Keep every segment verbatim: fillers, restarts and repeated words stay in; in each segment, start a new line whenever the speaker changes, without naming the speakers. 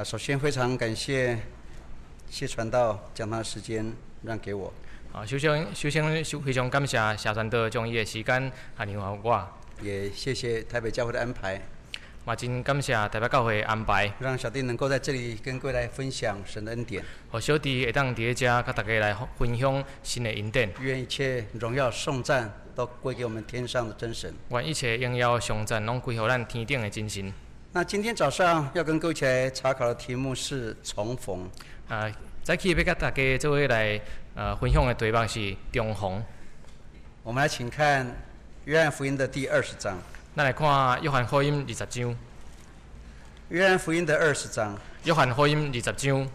啊，首先非常感谢谢传道将他的时间让给我。
啊，首先首先非常感谢谢传道将伊的时间啊让予我。
也谢谢台北教会的安排。
嘛，真感谢台北教会的安排，
让小弟能够在这里跟各位来分享神的恩典。
和小弟会当伫咧遮，甲大家来分享新的恩典。
愿一切荣耀颂赞都归给我们天上的真神。
愿一切荣耀颂赞拢归乎咱天顶的真神。
那今天早上要跟各位一起来查考的题目是重逢。
啊，早起要甲大家做伙来呃分享的题目是重逢。
我们来请看约翰福音的第二十章。
咱来看约翰福音二十章。
约翰福音的二十章。
约翰福音二十章。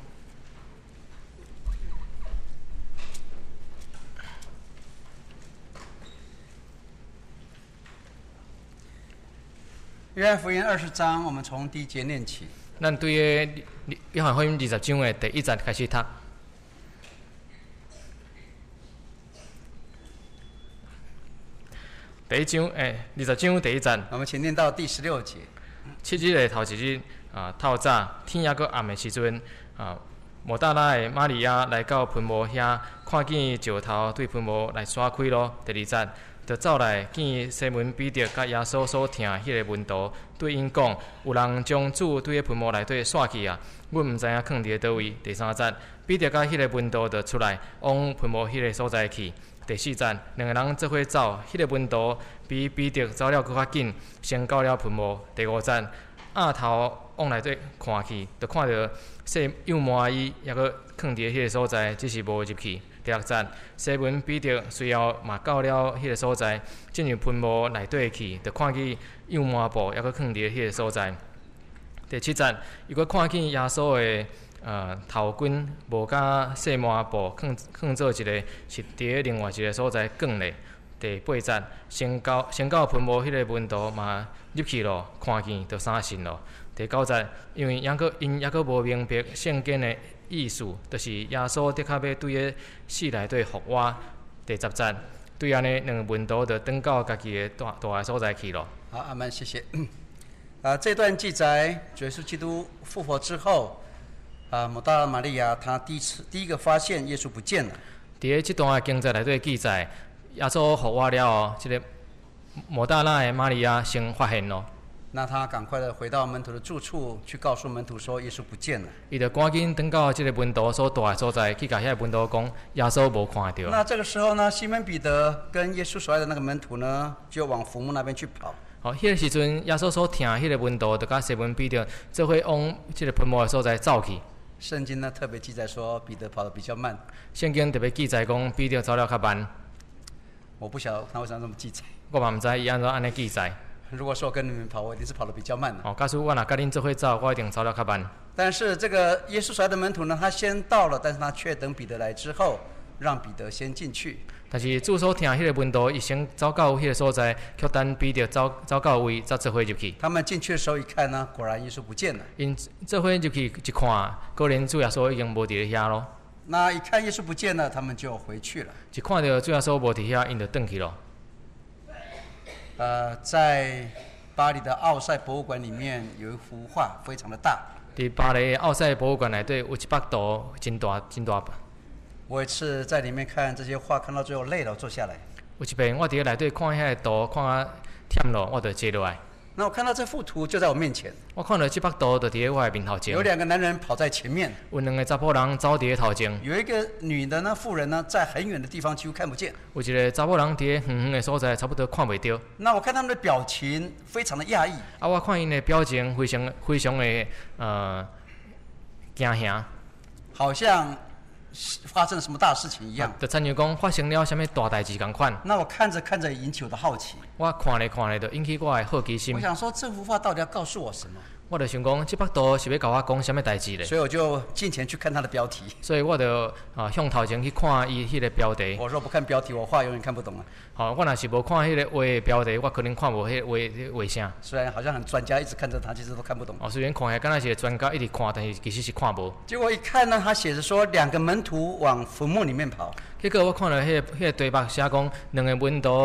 约翰福音二十章，我们从第一节念起。
咱对个约翰福音二十章的第一节开始读。第一章，诶，二十章第一节。
我们请念到第十六节。
七日的头一日，啊，透早天还阁暗的时阵，啊，抹大拉的玛利亚来到喷雾遐，看见石头对喷雾来刷开咯。第二节。就走来见西门彼得甲耶稣所听迄个门徒，对因讲：有人将主对个喷雾内底刷去啊！阮毋知影囥伫咧倒位。第三节，彼得甲迄个门徒就出来往喷雾迄个所在去。第四节，两个人做伙走，迄、那个门徒比彼得走了搁较紧，先到了喷雾。第五节，鸭头往内底看去，就看到细幼麻衣抑搁囥伫咧迄个所在，只是无入去。第六节，西门彼得随后嘛到了迄个所在，进入喷雾内底去，就看见幼麻布抑搁囥伫迄个所在。第七节，伊搁看见耶稣的呃头巾无甲细麻布囥囥做一个，是伫另外一个所在卷咧。第八节，先到先到喷雾迄个门徒嘛入去咯，看见就相信咯。第九节，因为抑搁因抑搁无明白圣经的意思，就是耶稣的确要对个死内底复活。第十节，对安尼两个门徒就转到家己的大大个所在去咯。
好，阿门，谢谢。啊，这段记载，主耶稣基督复活之后，啊，抹大拉玛利亚她第一次第一个发现耶稣不见了。
伫咧这段的经节内底记载，耶稣复活了后，这个抹大拉的玛利亚先发现咯。
那他赶快的回到门徒的住处，去告诉门徒说耶稣不见了。
伊就赶紧转到这个门徒所住的所在，去甲遐个门徒讲耶稣无看到。
那这个时候呢，西门彼得跟耶稣所爱的那个门徒呢，就往坟墓那边去跑。
好，迄、那个时阵，耶稣所听迄个门徒，就甲西门彼得做伙往这个喷雾的所在走去。
圣经呢特别记载说，彼得跑得比较慢。
圣经特别记载讲，彼得走了较慢。
我不晓得他为什么这么记载。
我嘛毋知伊安怎安尼记载。
如果说我跟你们跑，我一定是跑得比较慢的。
哦，假使我若甲恁做伙走，我一定走了较慢。
但是这个耶稣所爱的门徒呢，他先到了，但是他却等彼得来之后，让彼得先进去。
但是主所听迄个门徒，伊先走到迄个所在，却等彼得走走到位，才做伙入去。
他们进去的时候一看呢，果然耶稣不见了。
因做伙入去一看，果然主耶稣已经无伫咧遐咯。
那一看耶稣不见了，他们就回去了。
一看到主耶稣无伫遐，因就转去咯。
呃，在巴黎的奥赛博物馆里面有一幅画，非常的大。
伫巴黎奥赛博物馆内底有一幅图，真大真大。
我一次在里面看这些画，看到最后累了，坐下来。
有一遍我伫内底看遐个图，看啊忝咯，我就坐落来。
那我看到这幅图就在我面前。
我看到这幅图就伫咧我的面头前。
有两个男人跑在前面。
有两个查甫人走伫咧头前。
有一个女的呢，妇人呢，在很远的地方几乎看不见。
有一个查某人伫咧远远的所在，差不多看袂到。
那我看他们的表情非常的讶异。
啊，我看因的表情非常非常的呃惊吓，
好像发生了什么大事情一样。
就亲像讲发生了什么大代志共款。
那我看着看着引起我的好奇。
我看咧看咧，就引起我的好奇心。
我想说，这幅画到底要告诉我什么？
我就想讲，这幅图是要甲我讲什么代志咧？
所以我就进前去看它的标题。
所以我就啊向头前去看伊迄个标题。
我若不看标题，我画永远看不懂啊。
好，我若是无看迄个画的标题，我可能看无迄个画画啥。
虽然好像很专家一直看着它，其实都看不懂。
哦，虽然看起来敢若是专家一直看，但是其实是看无。
结果一看呢，他写着说两个门徒往坟墓里面跑。
结果我看了迄、那个迄、那个题目写讲，两个门徒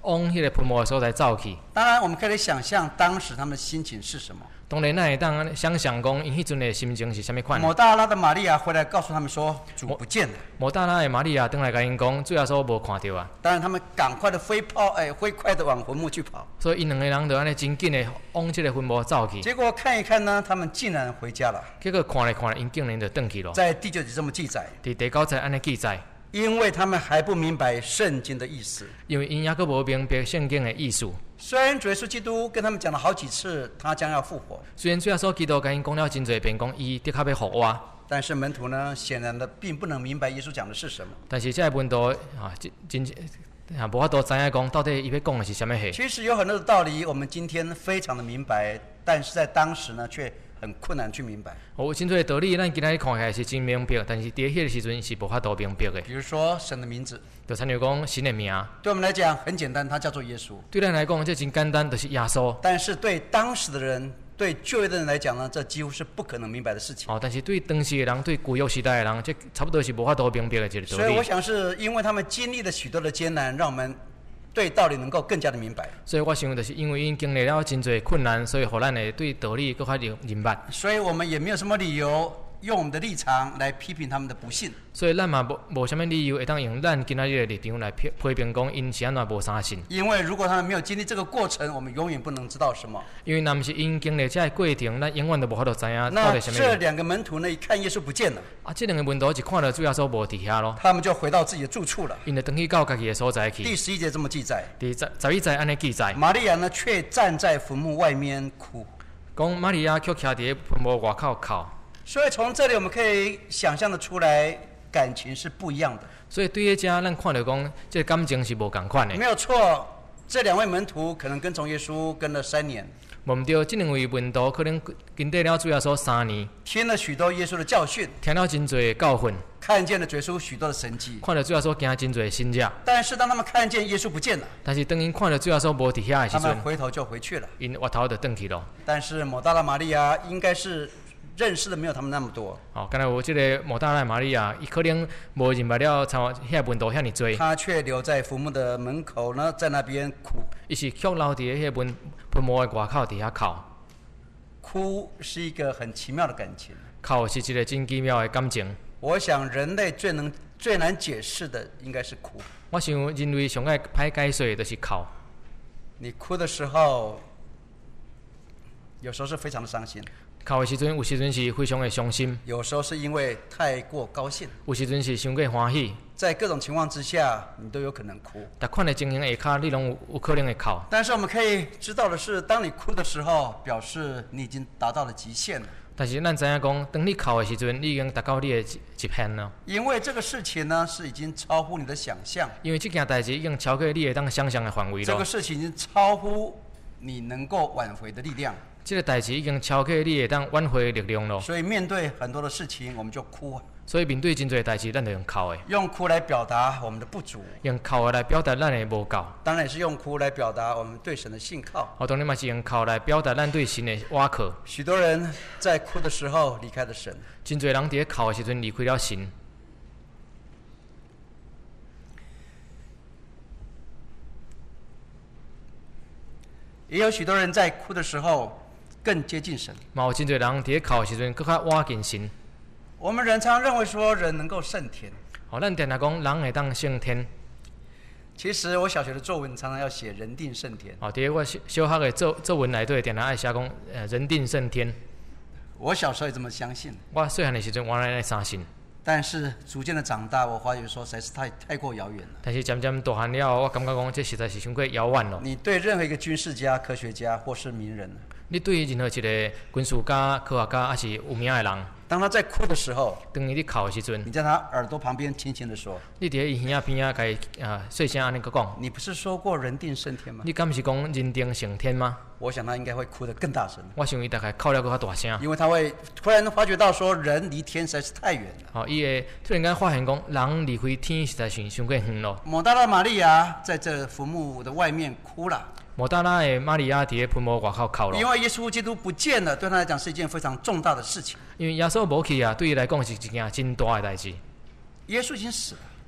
往迄个喷墨的所在走去。
当然，我们可以想象当时他们的心情是什么。
当然，咱会当想象讲，因迄阵的心情是啥物款？
抹大拉的玛利亚回来告诉他们说，主不见了。
抹大拉的玛利亚登来甲因讲，主耶稣无看到啊。
当然，他们赶快的飞跑，哎，飞快的往坟墓去跑。
所以，因两个人就安尼真紧的往这个坟墓走去。
结果看一看呢，他们竟然回家了。
结果看来看来，因竟然就转去了。
在第九节这么记载。
伫第九节安尼记载。
因为他们还不明白圣经的意思，
因为因还佫无明白圣经的意思。
虽然主耶稣基督跟他们讲了好几次，他将要复活。
虽然主耶稣基督跟因讲了真侪遍，讲伊的确要复活，
但是门徒呢，显然的并不能明白耶稣讲的是什么。
但是这个门徒啊，真真啊，无法度知影讲到底伊要讲的是什么货。
其实有很多的道理，我们今天非常的明白，但是在当时呢，却很困难去明白。
有真侪道理，咱今仔日看起来是真明白，但是伫迄个时阵是无法度明白的。
比如说神的名字，
就参如讲神的名，
对我们来讲很简单，它叫做耶稣。
对咱来讲，这真简单，就是耶稣。
但是对当时的人，对旧约的人来讲呢，这几乎是不可能明白的事情。
哦，但是对当时的人，对旧约时代的人，这差不多是无法度明白的一个道理。
所以我想是因为他们经历了许多的艰难，让我们对道理能够更加的明白。
所以我想就是因为因经历了真侪困难，所以互咱会对道理更加明白。
所以我们也没有什么理由用我们的立场来批评他们的不信。
所以咱嘛无无啥物理由会当用咱今仔日的立场来批批评讲因是安怎无相信。
因为如果他们没有经历这个过程，我们永远不能知道什么。
因为若不是因经历这个过程，咱永远都无法度知影到
那
底什么。
这两个门徒呢，一看耶稣不见了，
啊，这两个门徒一看到主耶稣无伫遐咯，
他们就回到自己的住处了。
因就回去到家己的所在去。
第十一节这么记载。
第十十一节安尼记载。
玛利亚呢，却站在坟墓外面哭。
讲玛利亚却徛伫坟墓外口哭。
所以从这里我们可以想象得出来，感情是不一样的。
所以对迄遮咱看到讲，这感情是无共款的。
没有错，这两位门徒可能跟从耶稣跟了三年。
无毋对，这两位门徒可能跟对了主耶稣三年，
听了许多耶稣的教训，
听了真侪教训，
看见了耶稣许多的神迹，
看到主耶稣行真侪神迹。
但是当他们看见耶稣不见了，
但是当因看到主耶稣无伫遐的时阵，
他们回头就回去了，
因回头就转去了。
但是抹大拉玛利亚应该是认识的没有他们那么多。
哦，刚才有这个抹大拉玛利亚，伊可能无认白了像遐门徒遐尼多。
他却留在坟墓的门口呢，在那边哭。
伊是却留伫迄个坟墓的外口伫遐哭。
哭是一个很奇妙的感情。
哭是一个真奇妙的感情。
我想人类最能最难解释的应该是哭。
我想人类上爱歹解释的就是哭。
你哭的时候，有时候是非常的伤心。
哭的时阵，有时阵是非常的伤心；
有时候是因为太过高兴；
有时阵是伤过欢喜。
在各种情况之下，你都有可能哭。
逐款的情形下骹，你拢有有可能会哭。
但是我们可以知道的是，当你哭的时候，表示你已经达到了极限了。
但是咱知影讲，当你哭的时阵，你已经达到你的极限了。
因为这个事情呢，是已经超乎你的想象。
因为这件代志已经超过你会当想象的范围了。
这个事情已经超乎你能够挽回的力量。
这个代志已经超过你会当挽回的力量了。
所以面对很多的事情，我们就哭啊。
所以面对真侪代志，咱就用哭的。
用哭来表达我们的不足。
用哭的来表达咱的无够。
当然也是用哭来表达我们对神的信靠。
哦，当然嘛是用哭来表达咱对神的倚靠。
许多人在哭的时候离开了神。
真侪人伫哭的时阵离开了神。
也有许多人在哭的时候更接近神。
嘛有真侪人伫哭的时阵更较倚近神。
我们人常认为说人能够胜天。
哦，咱定定讲人会当胜天。
其实我小学的作文常常要写人定胜天。
哦，伫我小小学的作作文内底定定爱写讲，呃，人定胜天。
我小时候也这么相信。
我细汉的时阵，我来相信。
但是逐渐的长大，我发觉说实在是太太过遥远了。
但是渐渐大汉了，我感觉讲这实在是太过遥远了。
你对任何一个军事家、科学家或是名人，
你对任何一个军事家、科学家还是有名的人，
当他在哭的时候，
当伊咧哭的时阵，
你在他耳朵旁边轻轻的说，
你伫伊耳仔边仔，甲伊啊细声安尼讲，
你不是说过人定胜天吗？
你敢不是讲人定胜天吗？
我想他应该会哭得更大声。
我想伊大概哭了更较大声，
因为他会突然发觉到说人离天实在是太远了。
哦，伊会突然间发现讲人离开天实在是伤过远咯。
抹大拉玛利亚在这坟墓的外面哭了。
抹大拉的玛利亚伫坟墓外口哭了。
因为耶稣基督不见了，对他来讲是一件非常重大的事情。
因为耶稣无去啊，对伊来讲是一件真大的代志。
耶稣已经死了。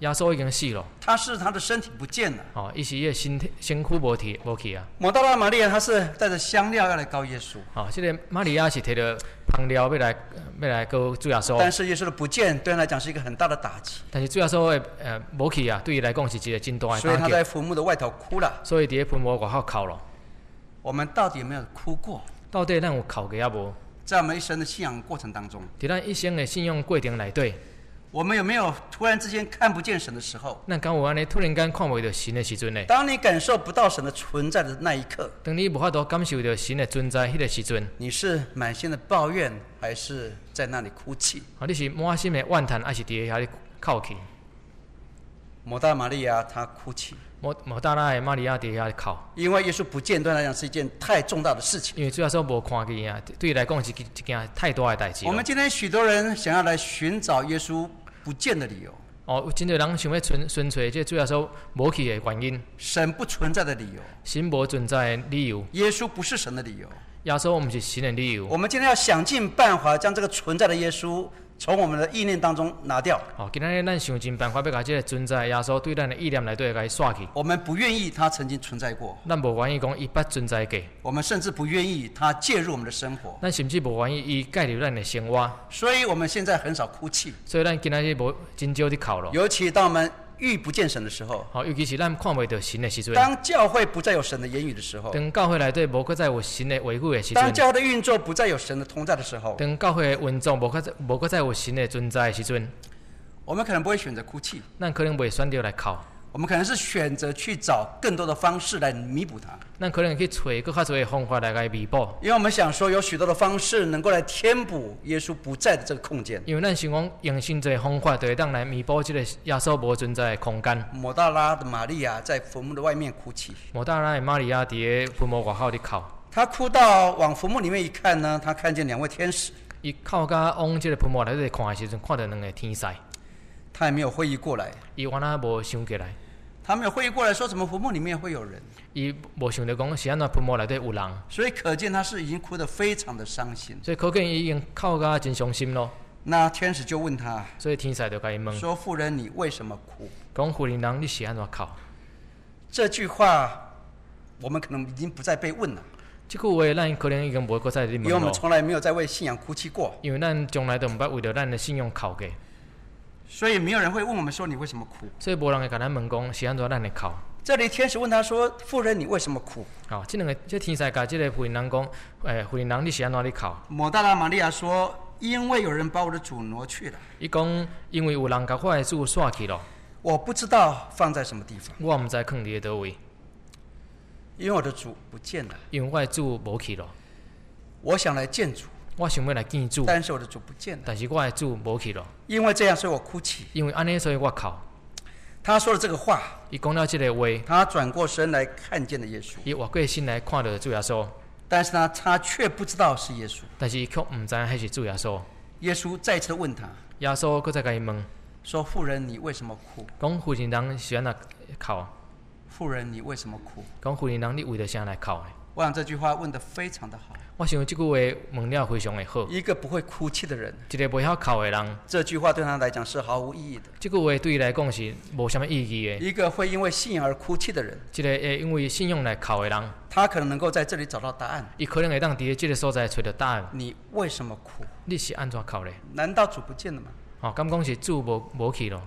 耶稣已经死了，
他是他的身体不见了。
哦，伊是伊的身体身躯无体无去啊。
抹大拉玛利亚她是带着香料要来告耶稣，
哦，这个玛利亚是摕着香料要来要来告主耶稣，
但是耶稣的不见对他来讲是一个很大的打击，
但是主耶稣的呃无去啊，对伊来讲是一个真大的打击，
所以他在坟墓的外头哭了。
所以伫咧坟墓外口哭了。
我们到底有没有哭过？
到底咱有哭过啊无？
在我们一生的信仰过程当中，
伫咱一生的信仰过程内底，
我们有没有突然之间看不见神的时候？
咱敢有安尼突然间看袂到神的时阵呢？
当你感受不到神的存在的那一刻，
当你无法度感受到神的存在迄个时阵，
你是满心的抱怨，还是在那里哭泣？
啊，你是满心的怨叹，还是伫遐咧哭泣？
抹大拉玛利亚她哭泣，
抹抹大拉的玛利亚伫遐咧哭，
因为耶稣不见对她来讲是一件太重大的事情。
因为主要说无看见啊，对伊来讲是一一件太大的代志。
我们今天许多人想要来寻找耶稣不见的理由，
哦，有真侪人想要寻寻找这主要说无去的原因，
神不存在的理由，
神无存在的理由，
耶稣不是神的理由。
耶稣毋是神的理由。
我们今天要想尽办法将这个存在的耶稣从我们的意念当中拿掉。
哦，今仔日咱想尽办法要把这个存在的耶稣对咱的意念内底甲伊刷去。
我们不愿意他曾经存在过，
咱无愿意讲伊捌存在过，
我们甚至不愿意他介入我们的生活，
咱甚至无愿意伊介入咱的生活，
所以我们现在很少哭泣。
所以咱今仔日无真少伫哭咯。
尤其当我们遇不见神的时候，
哦，尤其是咱看袂到神的时阵，
当教会不再有神的言语的时候，
当教会内底无搁再有神的话语的时阵，
当教会的运作不再有神的同在的时候，
当教会的运作无搁再无搁再有神的存在的时阵，
我们可能不会选择哭泣，
咱可能袂选择来哭，
我们可能是选择去找更多的方式来弥补它。
咱可能去找更较多的方法来甲伊弥补，
因为我们想说有许多的方式能够来填补耶稣不在的这个空间。
因为咱想讲用真侪方法，就会当来弥补这个耶稣无存在的空间。
抹大拉的玛利亚在坟墓的外面哭泣，
抹大拉的玛利亚伫咧坟墓外口伫哭，
她哭到往坟墓里面一看呢，她看见两位天使，
伊哭甲往这个坟墓内底看的时阵，看到两个天使，
她也没有会意过来，
伊原来无想过来，
她没有会意过来说怎么坟墓里面会有人，
伊无想到讲是安怎坟墓内底有人，
所以可见她是已经哭得非常的伤心。
所以可见伊已经哭甲真伤心咯。
那天使就问她
所以天使就甲伊问
说：“妇人，你为什么哭
讲妇人人你是安怎哭？”
这句话我们可能已经不再被问了，
这句话咱可能已经无搁再咧问
因为我们
咯，
从来没有在为信仰哭泣过，
因为咱从来都毋捌为着咱的信用哭过，
所以没有人会问我们说你为什么哭。
所以无人会甲咱问讲是安怎咱会哭。
这里天使问他说：“妇人，你为什么哭
哦，这两个这天使甲这个妇人人讲，诶、欸，妇人人你是安怎咧哭？？”
抹大拉玛利亚说：“因为有人把我的主挪去了，
伊讲因为有人甲我的主刷去咯，
我不知道放在什么地方，
我毋知囥伫咧倒位，
因为我的主不见了。
因为我的主无去咯。
我想来见主，
我想要来见主，
但是我的主不见了。
但是我的主无去咯。
因为这样，所以我哭泣。”
因为安尼，所以我哭。
他说了这个话，
伊讲了这个话，
他转过身来看见了耶稣，
伊活过身来看到主耶稣，
但是呢，他却不知道是耶稣。
但是伊却毋知迄是主耶稣。
耶稣再次问他
耶稣搁再甲伊问，
说：“妇人，你为什么哭？
讲妇人人是安怎哭？
妇人，你为什么哭
讲妇人人你为着啥来哭的？”
我想这句话问得非常的好。
我想这句话问了非常的好。
一个不会哭泣的人，
一个袂晓哭的人，
这句话对他来讲是毫无意义的。
这句话对伊来讲是无什么意义的。
一个会因为信仰而哭泣的人，
一个会因为信仰来哭的人，
他可能能够在这里找到答案。
伊可能会当伫咧这个所在找到答案。
你为什么哭？
你是安怎哭咧？
难道主不见了吗？
哦，敢讲是主无无去咯？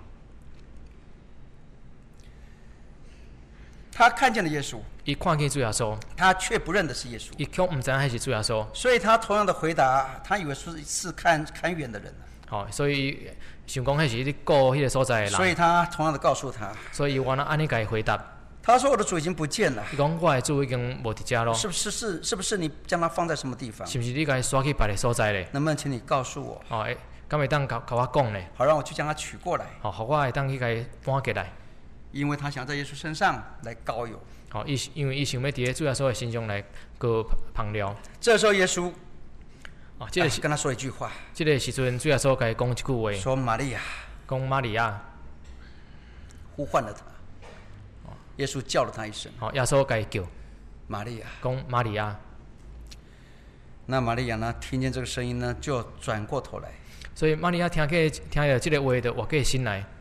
他看见了耶稣，
伊看见主耶稣，
他却不认得是耶稣，
伊却毋知影迄是主耶稣。
所以他同样的回答，他以为是是看看远的人，
哦，所以想讲迄是咧顾迄个所在的人。
所以他同样的告诉他，
所以伊原来安尼甲伊回答。
他说：“我的主已经不见了。”
伊讲我的主已经无伫遮咯。
是不是是是不是你将它放在什么地方？
是不是你甲伊刷去别个所在咧？
能不能请你告诉我？
哦，诶，敢会当甲甲我讲咧？
好让我去将它取过来。
哦，互我会当去甲伊搬过来。
因为他想在耶稣身上来膏油。
哦，伊因为伊想要伫咧主耶稣的身上来过旁聊。
这时候耶稣，
哦，这个是、
哎、跟他说一句话。
这个时阵，主耶稣甲伊讲一句话，
说玛利亚，
讲玛利亚，
呼唤了他。耶稣叫了他一声。
哦，耶稣甲伊叫
玛利亚，
讲玛利亚。
那玛利亚呢，听见这个声音呢，就转过头来。
所以玛利亚听见听了这个话，就活过心来。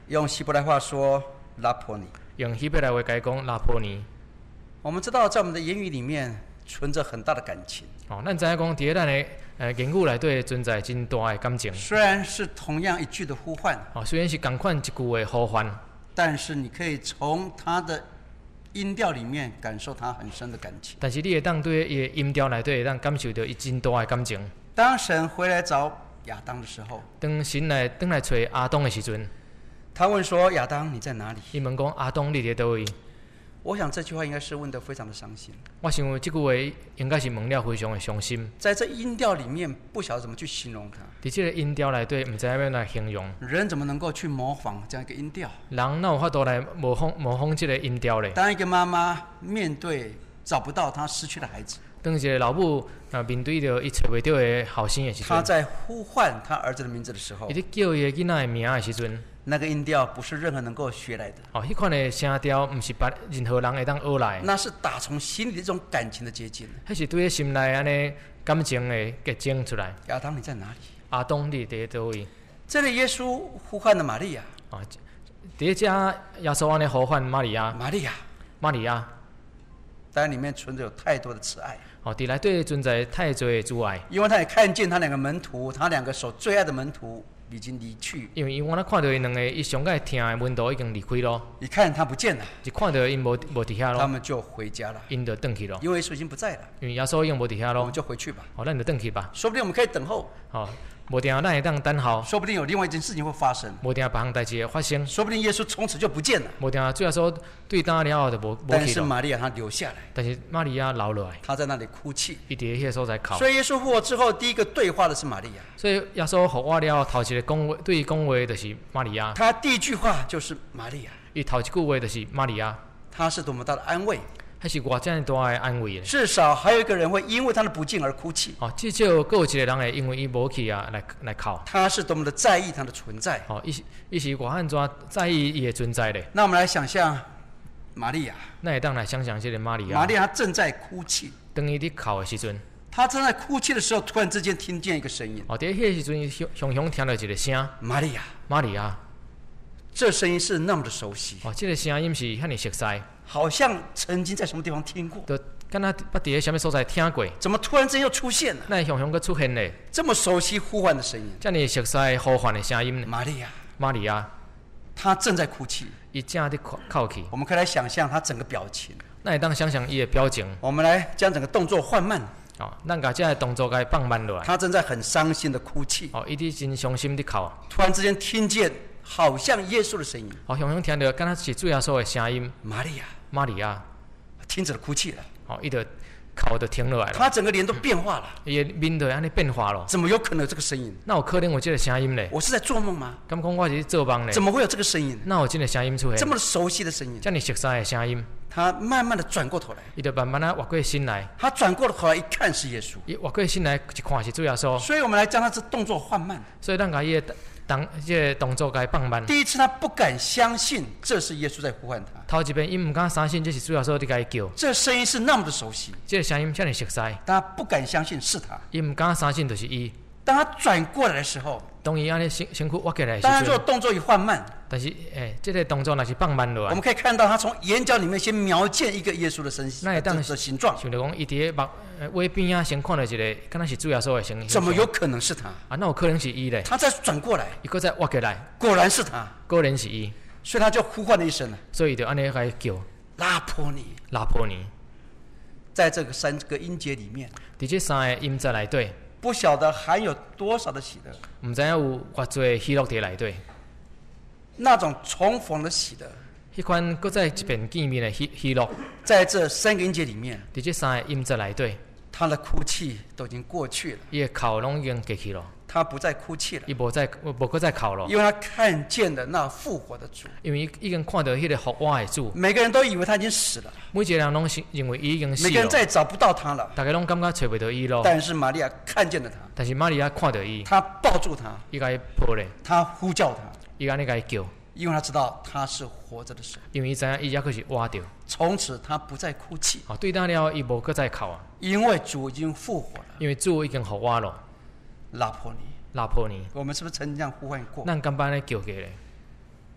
用希伯来话说拉婆尼。
用希伯来话解讲拉波尼。
我们知道，在我们的言语里面存着很大的感情。
哦，咱知影讲，伫咱的呃言语内底存在真大的感情。
虽然是同样一句的呼唤，
哦，虽然是同款一句的呼唤，
但是你可以从它的音调里面感受它很深的感情。
但是你会当对伊的音调内底会当感受到伊真大的感情。
当神回来找亚当的时候，
当神来当来找阿当的时阵，
他问说：“亚当，你在哪里？”
伊问讲阿当你伫倒位？
我想这句话应该是问得非常的伤心。
我想这句话应该是问了非常的伤心。
在这音调里面，不晓得怎么去形容它。
伫这个音调内底，唔知要来形容。
人怎么能够去模仿这样一个音调？
人哪有法度来模仿模仿这个音调咧？
当一个妈妈面对找不到她失去的孩子，
当一个老母啊面对着伊找袂到的后生的时阵，
她在呼唤她儿子的名字的时候，
伊咧叫伊的囡仔的名的时阵，
那个音调不是任何能够学来的。
哦，迄款的声调唔是别任何人会当学来的，
那是打从心里的一种感情的接近。
迄是对个心内安尼感情的结晶出来。
亚当，你在哪里？
阿当你伫倒位？
这里耶稣呼唤了玛利亚。
啊，伫遮耶稣安尼呼唤玛利亚，
玛利亚，
玛利亚，
但里面存着有太多的慈爱。
哦，伫内底存在太多的阻碍。
因为他也看见他两个门徒，他两个所最爱的门徒已经离去。
因为伊我咧看到伊两个伊上界听的门徒已经离开咯，
一看他不见了，
一看到因无无伫遐咯，
他们就回家了。
因就转去咯。
因为耶稣已经不在了，
因为耶稣已经无伫遐咯
我们，就回去吧。
哦，咱就转去吧。
说不定我们可以等候，
哦，无定咱会当等候，
说不定有另外一件事情会发生，
无定别项代志会发生，
说不定耶稣从此就不见了。
无定主耶稣对当了后就无无
但是
去咯。
玛利亚她留下来，
但是玛利亚留落来，
她在那里哭泣。
伊伫迄个所在哭。
所以耶稣复活之后，第一个对话的是玛利亚。
所以耶稣互我了头一个讲话，对伊讲话就是玛利亚。
他第一句话就是玛利亚，
伊头一句话就是玛利亚，
他是多么大的安慰。
迄是偌遮大的安慰咧。
至少还有一个人会因为他的不敬而哭泣。
哦，至少还有一个人会因为伊无去啊来来哭。
他是多么的在意他的存在。
哦，伊是伊是偌安怎在意伊的存在咧？
那我们来想象玛利亚，
那会当来想象这个玛利亚。
玛利亚她正在哭泣。
当伊伫哭的时阵，
她正在哭泣的时候，突然之间听见一个声音。
哦，伫迄个时阵，伊雄雄听到一个声，
玛利亚，
玛利亚。
这声音是那么的熟悉，
哦，这个声音是遐尼熟悉，
好像曾经在什么地方听过。
就敢若捌伫个什么所在听过，
怎么突然之间又出现了？
那雄雄佫出现咧？
这么熟悉呼唤的声音。
遮尼熟悉呼唤的声音呢？
玛利亚，
玛利亚，
她正在哭泣。
伊正伫哭哭泣。
我们可以来想象她整个表情。
那会当想象伊的表情。
我们来将整个动作缓慢。
哦，咱甲遮个动作甲伊放慢落来。
她正在很伤心的哭泣。
哦，伊伫真伤心伫哭。
突然之间听见好像耶稣的声音。
哦，雄雄听到敢若是主耶稣的声音。
玛利亚，
玛利亚，
停止了哭泣了。
哦，伊就哭就停落来了。
她整个脸都变化了。
伊的面就安尼变化咯。
怎么有可能有这个声音？
那有可能有这个声音咧？
我是在做梦吗？
敢讲我是做梦咧？
怎么会有这个声音？
那有这个声音出现？
这么熟悉的声音，
这么熟悉的声音。
他慢慢的转过头来，
伊就慢慢啊滑过心来。
他转过头来一看是耶稣，
伊滑过心来一看是主耶稣。
所以我们来将他这动作缓慢。
所以咱甲伊的动这个动作甲伊放慢。
第一次他不敢相信这是耶稣在呼唤他。
头一遍伊毋敢相信这是主耶稣伫甲伊叫。
这声音是那么的熟悉，
这个声音遮尔熟悉，
但他不敢相信是他。
伊毋敢相信就是伊。
当他转过来的时候，
当伊安尼身身躯滑过来的时
当然
阵，
做动作一缓慢，
但是诶、欸，这个动作若是放慢落来，
我们可以看到他从眼角里面先瞄见一个耶稣的身
那会当
的形状。
想着讲，伊伫个目尾边啊，先看到一个，敢若是主耶稣的形象。
怎么有可能是他？
啊，那有可能是伊咧？
他再转过来，
伊搁再滑过来，
果然是他，
果然是伊，
所以他就呼唤了一声了，
所以伊就安尼甲伊叫
拉波尼。
拉波尼。
在这个三个音节里面，
伫这三个音节内底，
不晓得含有多少的喜乐，
毋知影有偌侪喜乐伫内底。
那种重逢的喜乐，
迄款搁再一遍见面的喜喜乐，
在这三个音节里面，
伫这三个音节内底，
他的哭泣都已经过去了，
伊的哭拢已经过去咯，
他不再哭泣了，
伊无再无搁再哭咯，
因为他看见了那复活的主。
因为伊已经看到迄个复活的主。
每个人都以为他已经死了，
每一个人拢是认为伊已经死
每个人
了，
再也找不到他了。
大家拢感觉找袂到伊咯。
但是玛利亚看见了他，
但是玛利亚看到伊，
他抱住他，
伊甲伊抱咧，
他呼叫他，
伊安尼甲伊叫，
因为他知道他是活着的神。
因为伊知影伊抑阁是活着。
从此他不再哭泣，
哦，对当了伊无搁再哭啊，
因为主已经复活了。
因为主已经复活咯。
拉波尼，
拉波尼，
我们是不是曾经这样呼唤过？
咱敢捌安尼叫过咧？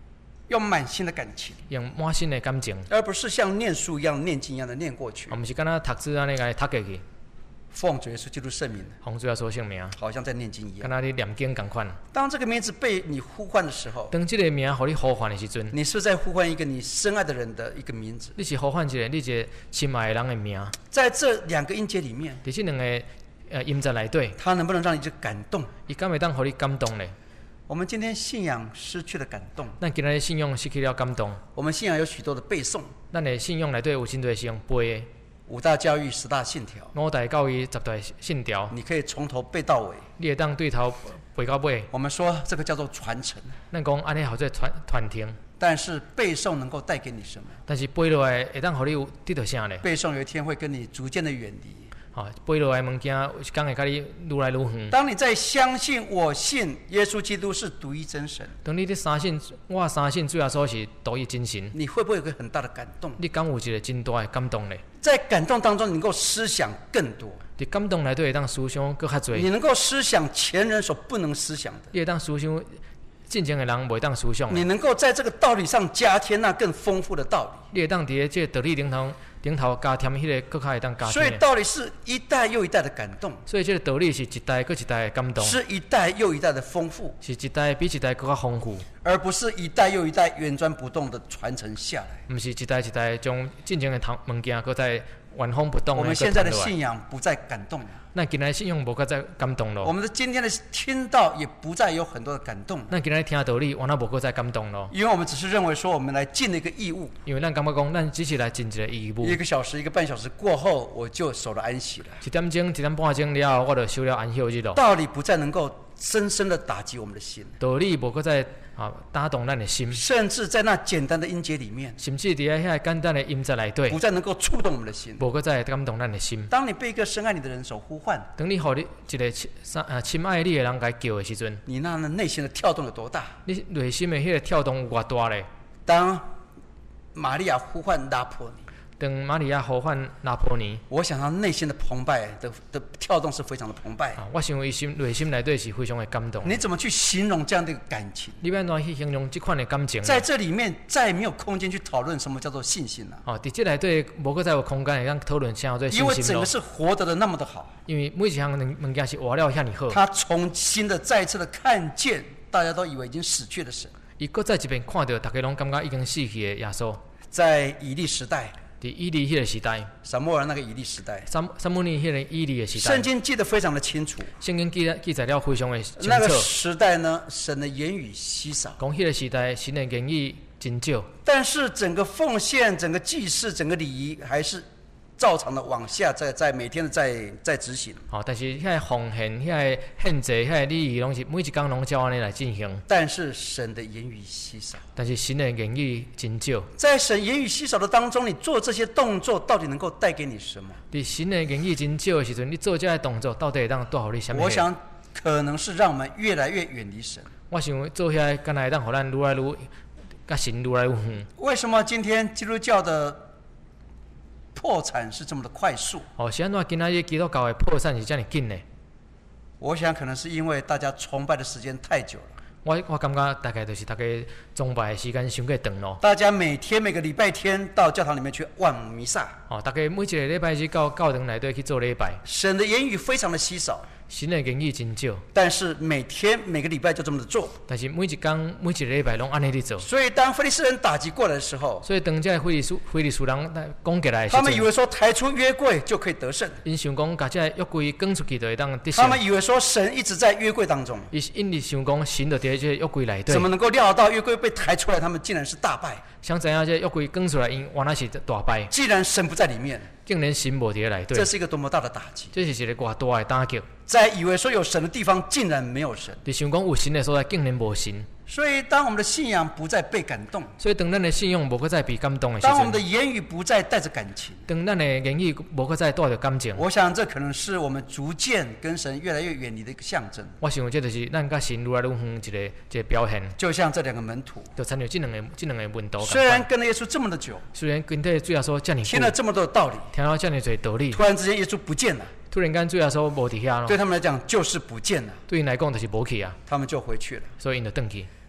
用满心的感情，
用满心的感情，
而不是像念书一样、念经一样的念过去
啊，。不是敢若读书安尼个读过去，
奉主耶稣基督圣名，
奉主耶稣圣名，
好像在念经一样。
敢若你念经共款。
当这个名字被你呼唤的时候，
当这个名互你呼唤的时阵，
你是不是在呼唤一个你深爱的人的一个名字？
你是呼唤一个你一个心爱的人的名。
在这两个音节里面，
伫这两个呃音节内底，
它能不能让你就感动？
伊敢会当互你感动咧？
我们今天信仰失去了感动，
咱今仔日信仰失去了感动，
我们信仰有许多的背诵，
咱的信仰内底有真多是用背的。
五大教育、十大信条，
五大教育、十大信条，
你可以从头背到尾。
你会当对头背到尾。
我们说这个叫做传承，
咱讲安尼叫做传传承，
但是背诵能够带给你什么？
但是背落来会当互你有得到啥咧？
背诵有一天会跟你逐渐的远离。
吼、哦，背落来物件有一天会甲你愈来愈远。
当你在相信我信耶稣基督是独一真神，
当你伫相信我相信主耶稣是独一真神，
你会不会有个很大的感动？
你敢有一个真大的感动咧？
在感动当中，你能够思想更多。
伫感动内底会当思想搁较侪。
你能够思想前人所不能思想的。
你会当思想进前的人袂当思想的。
你能够在这个道理上加添那更丰富的道理。
你会当伫这个道理顶头顶头加添迄个搁较会当加添。
所以道理是一代又一代的感动。
所以这个道理是一代搁一代的感动。
是一代又一代的丰富。
是一代比一代搁较丰富。
而不是一代又一代原专不动的传承下来。
不是一代一代将进前的堂物件搁再原封不动的。
我们现在的信仰不再感动了。
咱今仔信仰无搁再感动咯。
我们的今天的听到也不再有很多的感动。
咱今仔听道理，原来无搁再感动咯。
因为我们只是认为说，我们来尽了一个义务。
因为咱感觉讲，咱只是来尽一个义务。
一个小时、一个半小时过后，我就守了安息了。
一点钟、一点半钟了，我就收了安息日咯。
道理不再能够深深的打击我们的心。
道理无搁再啊打动咱的心。
甚至在那简单的音节里面，
甚至伫遐简单的音节内底，
不再能够触动我们的心。
无搁再感动咱的心。
当你被一个深爱你的人所呼唤，
等你互你一个亲啊亲爱你的人来叫的时阵，
你那内心的跳动有多大？
你内心的迄个跳动有偌大咧？
当玛利亚呼唤拉波尼，
当玛利亚呼唤拿破尼，
我想他内心的澎湃的的跳动是非常的澎湃。
啊、我想伊心内心内底是非常的感动。
你怎么去形容这样的一个感情？
你要怎去形容这款的感情？
在这里面再没有空间去讨论什么叫做信心了、啊。
哦，伫这内底无搁再有空间会当讨论啥叫做信心咯。
因为整个是活得的那么的好。
因为每一项物件是活了遐尼好。
他重新的再次的看见，大家都以为已经死去的神。
伊搁再一遍看到，大家拢感觉已经死去的耶稣。
在以利时代。
伫以利迄个时代，
撒母耳那个以利时代，
撒撒母耳迄个以利的时代，
圣经记得非常的清楚。
圣经记记载了非常的清楚。
那个时代呢，神的言语稀少。
讲迄个时代，神的言语真少。
但是整个奉献、整个祭祀、整个礼仪，还是照常的往下在在每天的在在执行。
好、哦，但是迄个奉献、迄个献祭、迄个礼仪，拢是每一天拢照安尼来进行。
但是神的言语稀少。
但是神的言语真少。
在神言语稀少的当中，你做这些动作到底能够带给你什么？
伫神的言语真少的时阵，你做这些动作到底会当带互你什么？
我想可能是让我们越来越远离神。
我想做遐敢若会当互咱愈来愈甲神愈来愈远。
为什么今天基督教的破产是这么的快速？
哦，是安怎今仔日基督教的破产是这么紧呢？
我想可能是因为大家崇拜的时间太久了。
我我感觉大概就是大家崇拜的时间伤过长咯。
大家每天每个礼拜天到教堂里面去望弥撒。
哦，大家每一个礼拜日到教堂内底去做礼拜。
神的言语非常的稀少。
神的言语真少，
但是每天每个礼拜就这么的做。
但是每一天每一个礼拜拢安尼去做。
所以当非利士人打击过来的时候，
所以当这非利士非利士人攻击来的时候，
他们以为说抬出约柜就可以得胜。
因想讲把这约柜赶出去就会当得胜。
他们以为说神一直在约柜当中。
因因为想讲神就伫这约柜内底。
怎么能够料到约柜被抬出来，他们竟然是大败？
想知影这约柜赶出来，因原来是大败。
既然神不在里面，
竟然神无伫内底，
这是一个多么大的打击！
这是一个偌大的打击。
在以为说有神的地方，竟然没有神；
你想讲有神的所在，竟然无神。
所以，当我们的信仰不再被感动，
所以当咱的信仰无搁再被感动的时候，
当我们的言语不再带着感情，
当咱的言语无搁再带着感情，
我想这可能是我们逐渐跟神越来越远离的一个象征。
我想这就是咱甲神愈来愈远一个一个表现。
就像这两个门徒，
就参照这两个这两个门徒，
虽然跟了耶稣这么的久，
虽然跟这主耶稣这么久，
听了这么多的道理，
听了这么多道理，
突然之间耶稣不见了。
突然间主耶稣无伫遐咯，
对他们来讲就是不见了。
对因来讲就是无去啊，
他们就回去了。
所以因就转去。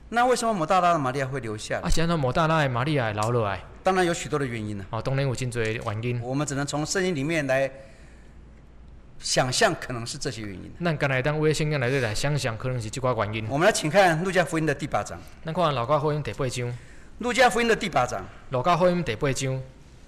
那为什么抹大拉的玛利亚会留下来？
啊，是安怎抹大拉的玛利亚会留落来？
当然有许多的原因呢、
哦，当然有真多的原因。
我们只能从圣经里面来想象，可能是这些原因。
咱干来当为圣经内底来想象，可能是这寡原因。
我们来请看路加福音的第八章。
咱看路加福音第八章。
路加福音的第八章。
路加福音第八章。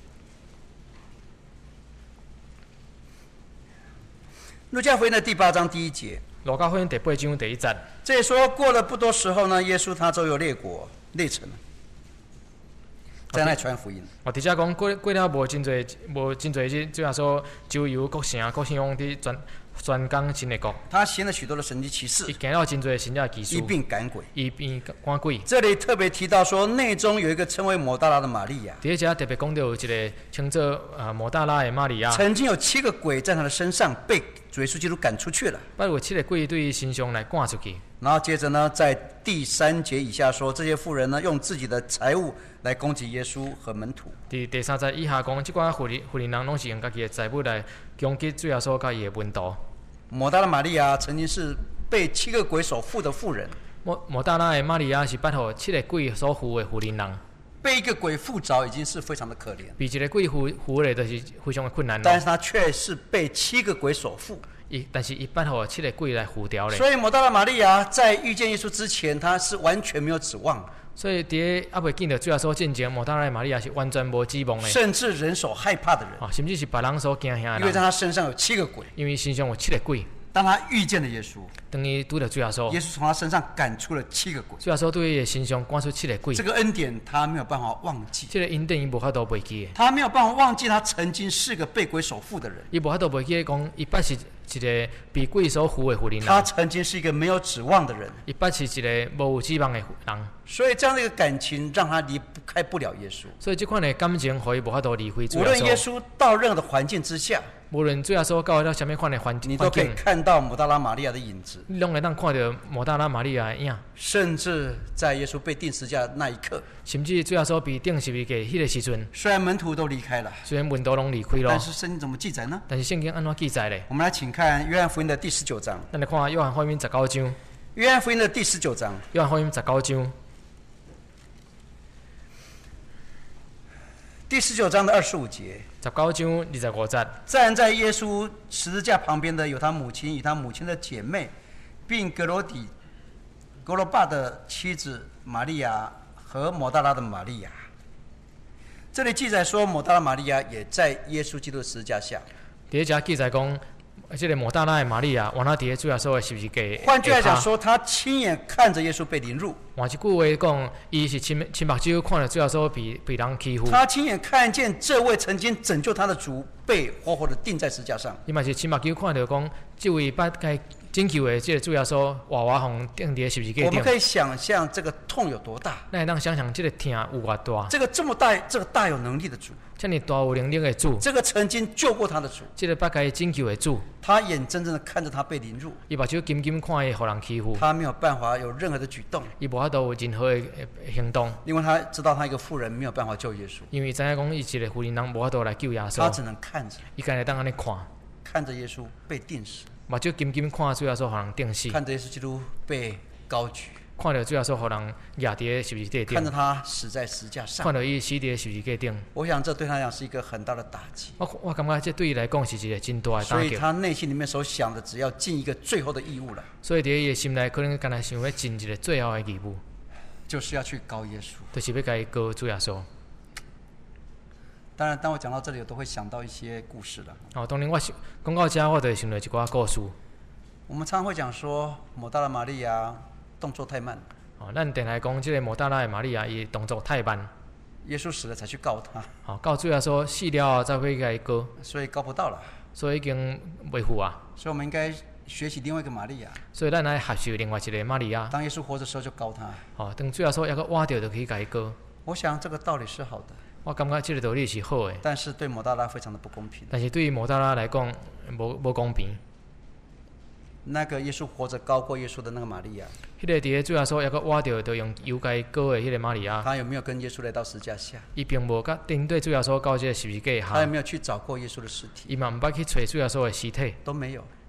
路加福音的第八章第一节。
路加福音第八章第一节。
这里说，过了不多时候呢，耶稣他周游列国列城了，在那传福音。
哦，伫遮讲过过了无真侪无真侪日，主要说周游各城各乡伫传宣讲神的国。
他行了许多的神迹奇事，
伊行了真侪神迹奇事，
医病赶鬼，
医病赶鬼。
这里特别提到说，内中有一个称为抹大拉的玛利亚。
伫遮特别讲到有一个称作啊抹大拉的玛利亚，
曾经有七个鬼在他的身上被主耶稣基督赶出去了。
捌有七个鬼对伊身上来赶出去。
然后接着呢，在第三节以下说，这些妇人呢，用自己的财物来攻击耶稣和门徒。
伫第三节以下讲，即寡妇人妇人人拢是用家己的财物来攻击主耶稣甲伊的门徒。
抹大拉玛利亚曾经是被七个鬼所附的妇人。
抹抹大拉的玛利亚是捌互七个鬼所附的妇人人。
被一个鬼附着已经是非常的可怜，
被一个鬼附附咧，就是非常的困难咯。
但是他却是被七个鬼所附。
伊但是伊捌互七个鬼来附掉咧。
所以抹大拉玛利亚在遇见耶稣之前，他是完全没有指望。
所以伫还未见到主耶稣进前，抹大拉的玛利亚是完全无指望的，
甚至人所害怕的人，
啊，甚至是别人所惊吓的人。
因为在他身上有七个鬼，
因为身上有七个鬼。
当他遇见了耶稣，
当伊拄到主耶稣，
耶稣从他身上赶出了七个鬼。
主耶稣对伊的身上赶出七个鬼。
这个恩典他没有办法忘记，
这个恩典伊无法度忘记的。
他没有办法忘记他曾经是个被鬼所附的人。
伊无法度忘记讲，伊捌是一个被鬼所附的妇人。
他曾经是一个没有指望的人。
伊捌是一个无有指望的人。
所以这样的一个感情让他离不开不了耶稣。
所以这款的感情，互伊无法度离开主耶稣。
无论耶稣到任何的环境之下，
无论主耶稣到了什么款的环境，
你都可以看到抹大拉玛利亚的影子。
你拢会当看到抹大拉玛利亚的影。
甚至在耶稣被钉十字架那一刻，
甚至主耶稣被钉十字架迄个时阵，
虽然门徒都离开了，
虽然门徒拢离开了，
但是圣经怎么记载呢？
但是圣经安怎记载咧？
我们来请看约翰福音的第十九章。
咱来看约翰福音十九章。
约翰福音的第十九章。
约翰福音十九章。
第十九章的二十五节，
十九章二十五节，
站在耶稣十字架旁边的有他母亲与他母亲的姐妹，并格罗底、格罗巴的妻子玛利亚和抹大拉的玛利亚。这里记载说，抹大拉玛利亚也在耶稣基督的十字架下。
第一节记载讲，这个抹大拉的玛利亚，往那伫主耶稣的十字架。
换句来讲说，他亲眼看着耶稣被凌辱。
换一句话讲，伊是亲亲目睭看着主耶稣被被人欺负。
他亲眼看见这位曾经拯救他的主被活活的钉在十字架上。
伊嘛是亲目睭看着讲，这位捌该拯救的这个主耶稣活活互钉伫十字架顶。
我们可以想象这个痛有多大。
咱会当想象这个痛有偌大。
这个这么大，这个大有能力的主，
这么大有能力的主，
这个曾经救过他的主，
这个捌该拯救的主，
他眼睁睁的看着他被凌辱，
伊目睭紧紧看伊互人欺负，
他没有办法有任何的举动，
伊无法度有任何的行动，
因为他知道他一个妇人没有办法救耶稣，
因为知影讲伊一个妇人人无法度来救耶稣，
他只能看着，
伊干会当安尼看，
看着耶稣被钉死，
目睭紧紧看主耶稣互人钉死，
看着耶稣基督被高举，
看着主耶稣互人压伫十字架顶，
看着他死在十字架上，
看着伊死伫十字架顶。
我想这对他来讲是一个很大的打击。
我我感觉这对伊来讲是一个真大的打击。
所以他内心里面所想的，只要尽一个最后的义务了。
所以伫伊的心内，可能干那想要尽一个最后的义务，
就是要去告耶稣，
就是要甲伊告主耶稣。
当然，当我讲到这里，我都会想到一些故事了。
哦，当然我想讲到这，我就会想到一寡故事。
我们常常会讲说，抹大拉玛利亚动作太慢。
哦，咱定来讲，这个抹大拉的玛利亚，伊动作太慢。
耶稣死了才去告他。
哦，到最后说死了后才会甲伊告，
所以告不到了。
所以已经袂付啊。
所以我们应该学习另外一个玛利亚。
所以咱来学习另外一个玛利亚。
当耶稣活着的时候就告他。
哦，等最后说要个挖掉就可以甲伊告。
我想这个道理是好的。
我感觉这个道理是好的。
但是对抹大拉非常的不公平。
但是对于抹大拉来讲，无无公平。
那个耶稣活着高过耶稣的那个玛利亚，
迄个伫咧主耶稣要个挖掉，就用油该膏的迄个玛利亚，
他有没有跟耶稣来到十字架下？
伊并无甲顶对主耶稣到这个十字架下。
他有没有去找过耶稣的尸体？
伊嘛毋捌去找主耶稣的尸体，
都没有。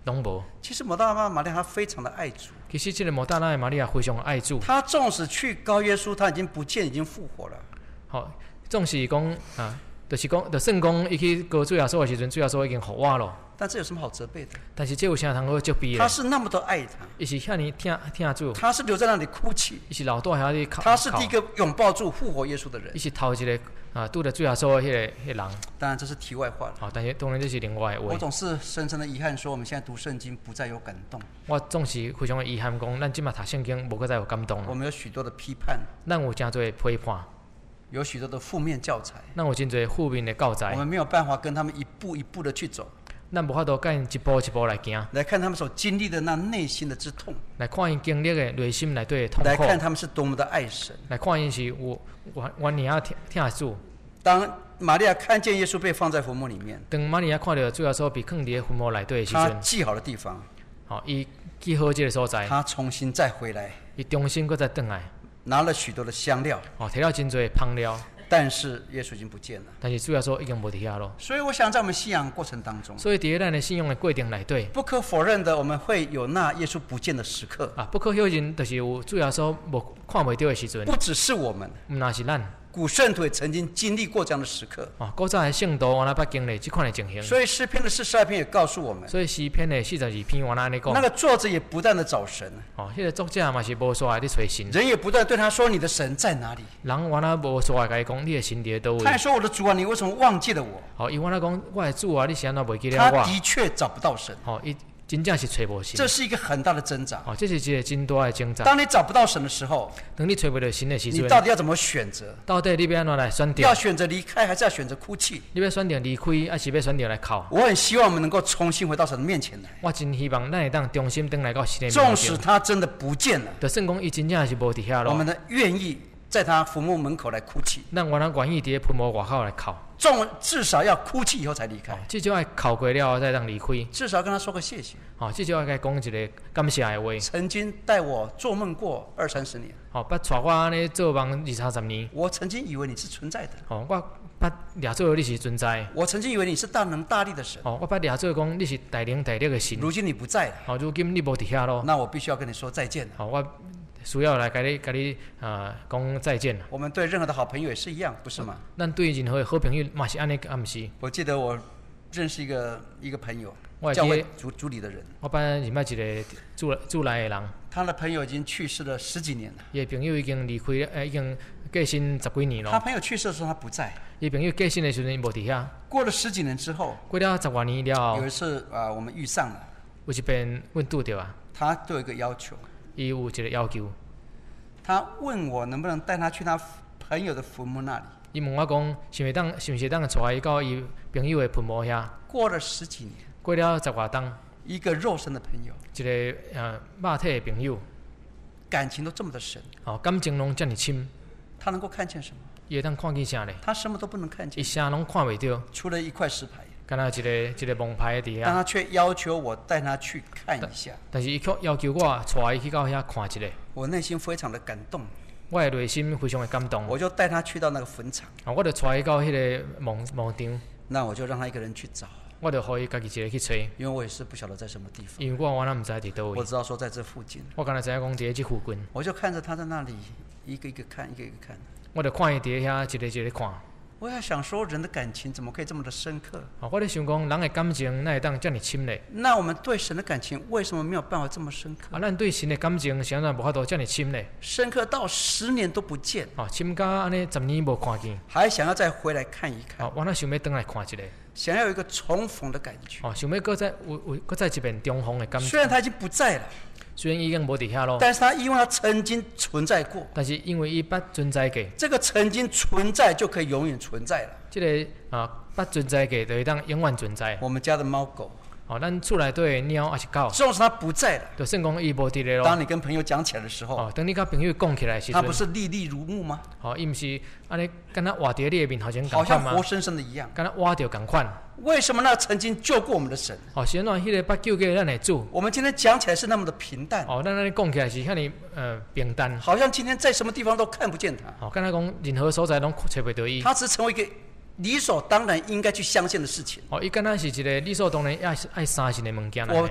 拢无。
其实抹大拉玛利亚她非常的爱主，
其实这个抹大拉的玛利亚非常爱主。
她纵使去告耶稣，她已经不见，已经复活了。
好，纵使讲啊，就是讲，就算讲伊去告主耶稣的时阵，主耶稣已经复活了。
但这有什么好责备的？
但是这有啥通好责备的？
他是那么的爱他，
伊是遐尼听听主，
他是留在那里哭泣，
伊是留倒遐里哭。
他是第一个拥抱住复活耶稣的人，
伊是头一个啊，拄着主耶稣的迄个迄个人。
当然这是题外话了。
好，但是当然这是另外的话。
我总是深深的遗憾说，我们现在读圣经不再有感动。
我总是非常的遗憾讲，咱即马读圣经无搁再有感动了。
我们有许多的批判，
咱有真多批判，
有许多的负面教材，
咱有真多负面的教材。
我们没有办法跟他们一步一步的去走。
咱无法度跟一步一步来行，
来看他们所经历的那内心的之痛，
来看因经历的内心内底的痛苦，
来看他们是多么的爱神，
来看因是有原原年啊听听主。
当玛利亚看见耶稣被放在坟墓里面，
当玛利亚看到主耶稣被放伫坟墓内底的时阵，
他记好的地方，
好，伊记好这个所在，
他重新再回来，
伊重新搁再转来，
拿了许多的香料，
哦，摕了真多香料。
但是耶稣已经不见了，
但是主耶稣已经无伫遐咯。
所以我想在我们信仰过程当中，
所以伫咱的信仰的过程内底，
不可否认的，我们会有那耶稣不见的时刻
啊，不可否认，就是有主耶稣无看袂到的时阵。
不只是我们，
毋那是咱。
古圣徒也曾经经历过这样的时刻。
哦，古早的圣徒原来捌经历这款的情形。
所以诗篇的四十二篇也告诉我们。
所以诗篇的四十二篇原来安尼讲。
那个作者也不断的找神。
哦，迄、那个作者嘛是无煞来伫找神。
人也不断对他说：“你的神在哪里？”
人原来无煞来甲伊讲：“你的神伫倒位？”
他还说：“我的主啊，你为什么忘记了我？”
哦，伊原来讲：“我的主啊，你是安怎袂记了我？”
他的确找不到神。
哦，伊。真正是找无神，
这是一个很大的挣扎。
哦，这是一个真大的挣扎。
当你找不到神的时候，
当你找不到神的时阵，
你到底要怎么选择？
到底你要安怎来选择？
要选择离开，还是要选择哭泣？
你要选择离开，还是要选择来哭？
我很希望我们能够重新回到神的面前来。
我真希望咱会当重新回来到神的面前。
纵使他真的不见了，
就算讲伊真正是无伫遐咯，
我们的愿意在他坟墓门口来哭泣。
咱原来愿意伫坟墓外口来哭。
纵至少要哭泣以后才离开，
至少要哭过了再当离开。
至少跟他说个谢谢。
哦，至少要甲讲一个感谢的话。
曾经带我做梦过二三十年。
哦，捌带我安尼做梦二三十年。
我曾经以为你是存在的。
哦，我捌掠做你是存在。
我曾经以为你是大能大力的神。
哦，我捌掠做讲你是大能大力的神。
如今你不在了。
哦，如今你无伫遐咯。
那我必须要跟你说再见了。
哦，我。需要来跟你跟你啊讲再见。
我们对任何的好朋友也是一样，不是吗？
咱对任何的好朋友嘛是安尼，啊，毋是？
我记得我认识一个一个朋友，
我
教会主主里的人。
我捌认识一个主主来的人。
他的朋友已经去世了十几年了。
伊的朋友已经离开了，呃，已经过身十几年了。
他朋友去世的时候他不在。
伊朋友过身的时候无伫遐。
过了十几年之后，
过了十多年了后，
有一次啊、呃，我们遇上了。
有一遍阮拄着啊。
他对我一个要求。
伊有一个要求。
他问我能不能带他去他朋友的坟墓那里。
伊问我讲，是毋是当，是毋是当带伊到伊朋友的坟墓遐？
过了十几年，
过了十外冬，
一个肉身的朋友，
一个呃肉体的朋友，
感情都这么的深，
哦，感情拢这么深，
他能够看见什么？
伊会当看见啥咧？
他什么都不能看见，
伊啥拢看袂到，
除了一块石牌。
敢若一个一个蒙牌伫遐，
但他却要求我带他去看一下。
但是伊却要求我带伊去到遐看一下。
我内心非常的感动，
我的内心非常的感动。
我就带他去到那个坟场，
啊，我就带伊到迄个墓墓场。
那我就让他一个人去找，
我就互伊家己一个去找。
因为我也是不晓得在什么地方，
因为我原来毋知伫倒位。
我知道说在这附近，
我敢若知影讲伫这附近。
我就看着他在那里一个一个看，一个一个看。
我就看伊伫遐一个一个看。
我要想说，人的感情怎么可以这么的深刻？
啊，我咧想讲，人的感情哪会当这么深咧？
那我们对神的感情为什么没有办法这么深刻？
啊，咱对神的感情，是安怎无法度这么深咧？
深刻到十年都不见，
啊，深到安尼十年无看见，
还想要再回来看一看。
啊，我那想要倒来看一下，
想要有一个重逢的感觉。
哦，想要搁再有有搁再一遍重逢的感觉。
虽然他已经不在了。
虽然已经无伫遐咯，
但是他因为他曾经存在过，
但是因为伊捌存在过，
这个曾经存在就可以永远存在了。
这个啊捌存在过，就会当永远存在。
我们家的猫狗，
哦，咱厝内底的猫还是狗，
纵使它不在了，
就算讲伊无伫咧咯。
当你跟朋友讲起来的时候，
哦，等你甲朋友讲起来的时阵，
它不是历历如目吗？
哦，伊毋是安尼，敢若活伫你的面头前，
好像活生生的一样，
敢若活着共款。
为什么那曾经救过我们的神？
哦，是安怎？迄个捌救过咱的主。
我们今天讲起来是那么的平淡。
哦，咱安尼讲起来是遐尼呃平淡。
好像今天在什么地方都看不见他。
哦，敢若讲任何所在拢找袂到伊。
他只成为一个理所当然应该去相信的事情。
哦，伊敢若是一个理所当然爱爱相信的物件来。
我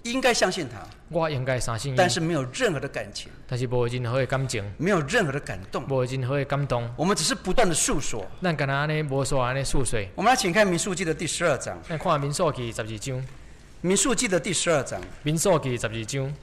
应该相信他，
我应该相信伊，
但是没有任何的感情，
但是无任何的感情，
没有任何的感动，
无任何的感动，
我们只是不断的诉说。
咱敢若安尼无说安尼诉说。
我们来请看民数记的第十二章，
咱看民数记十二章，
民数记的第十二章，
民数记十二章。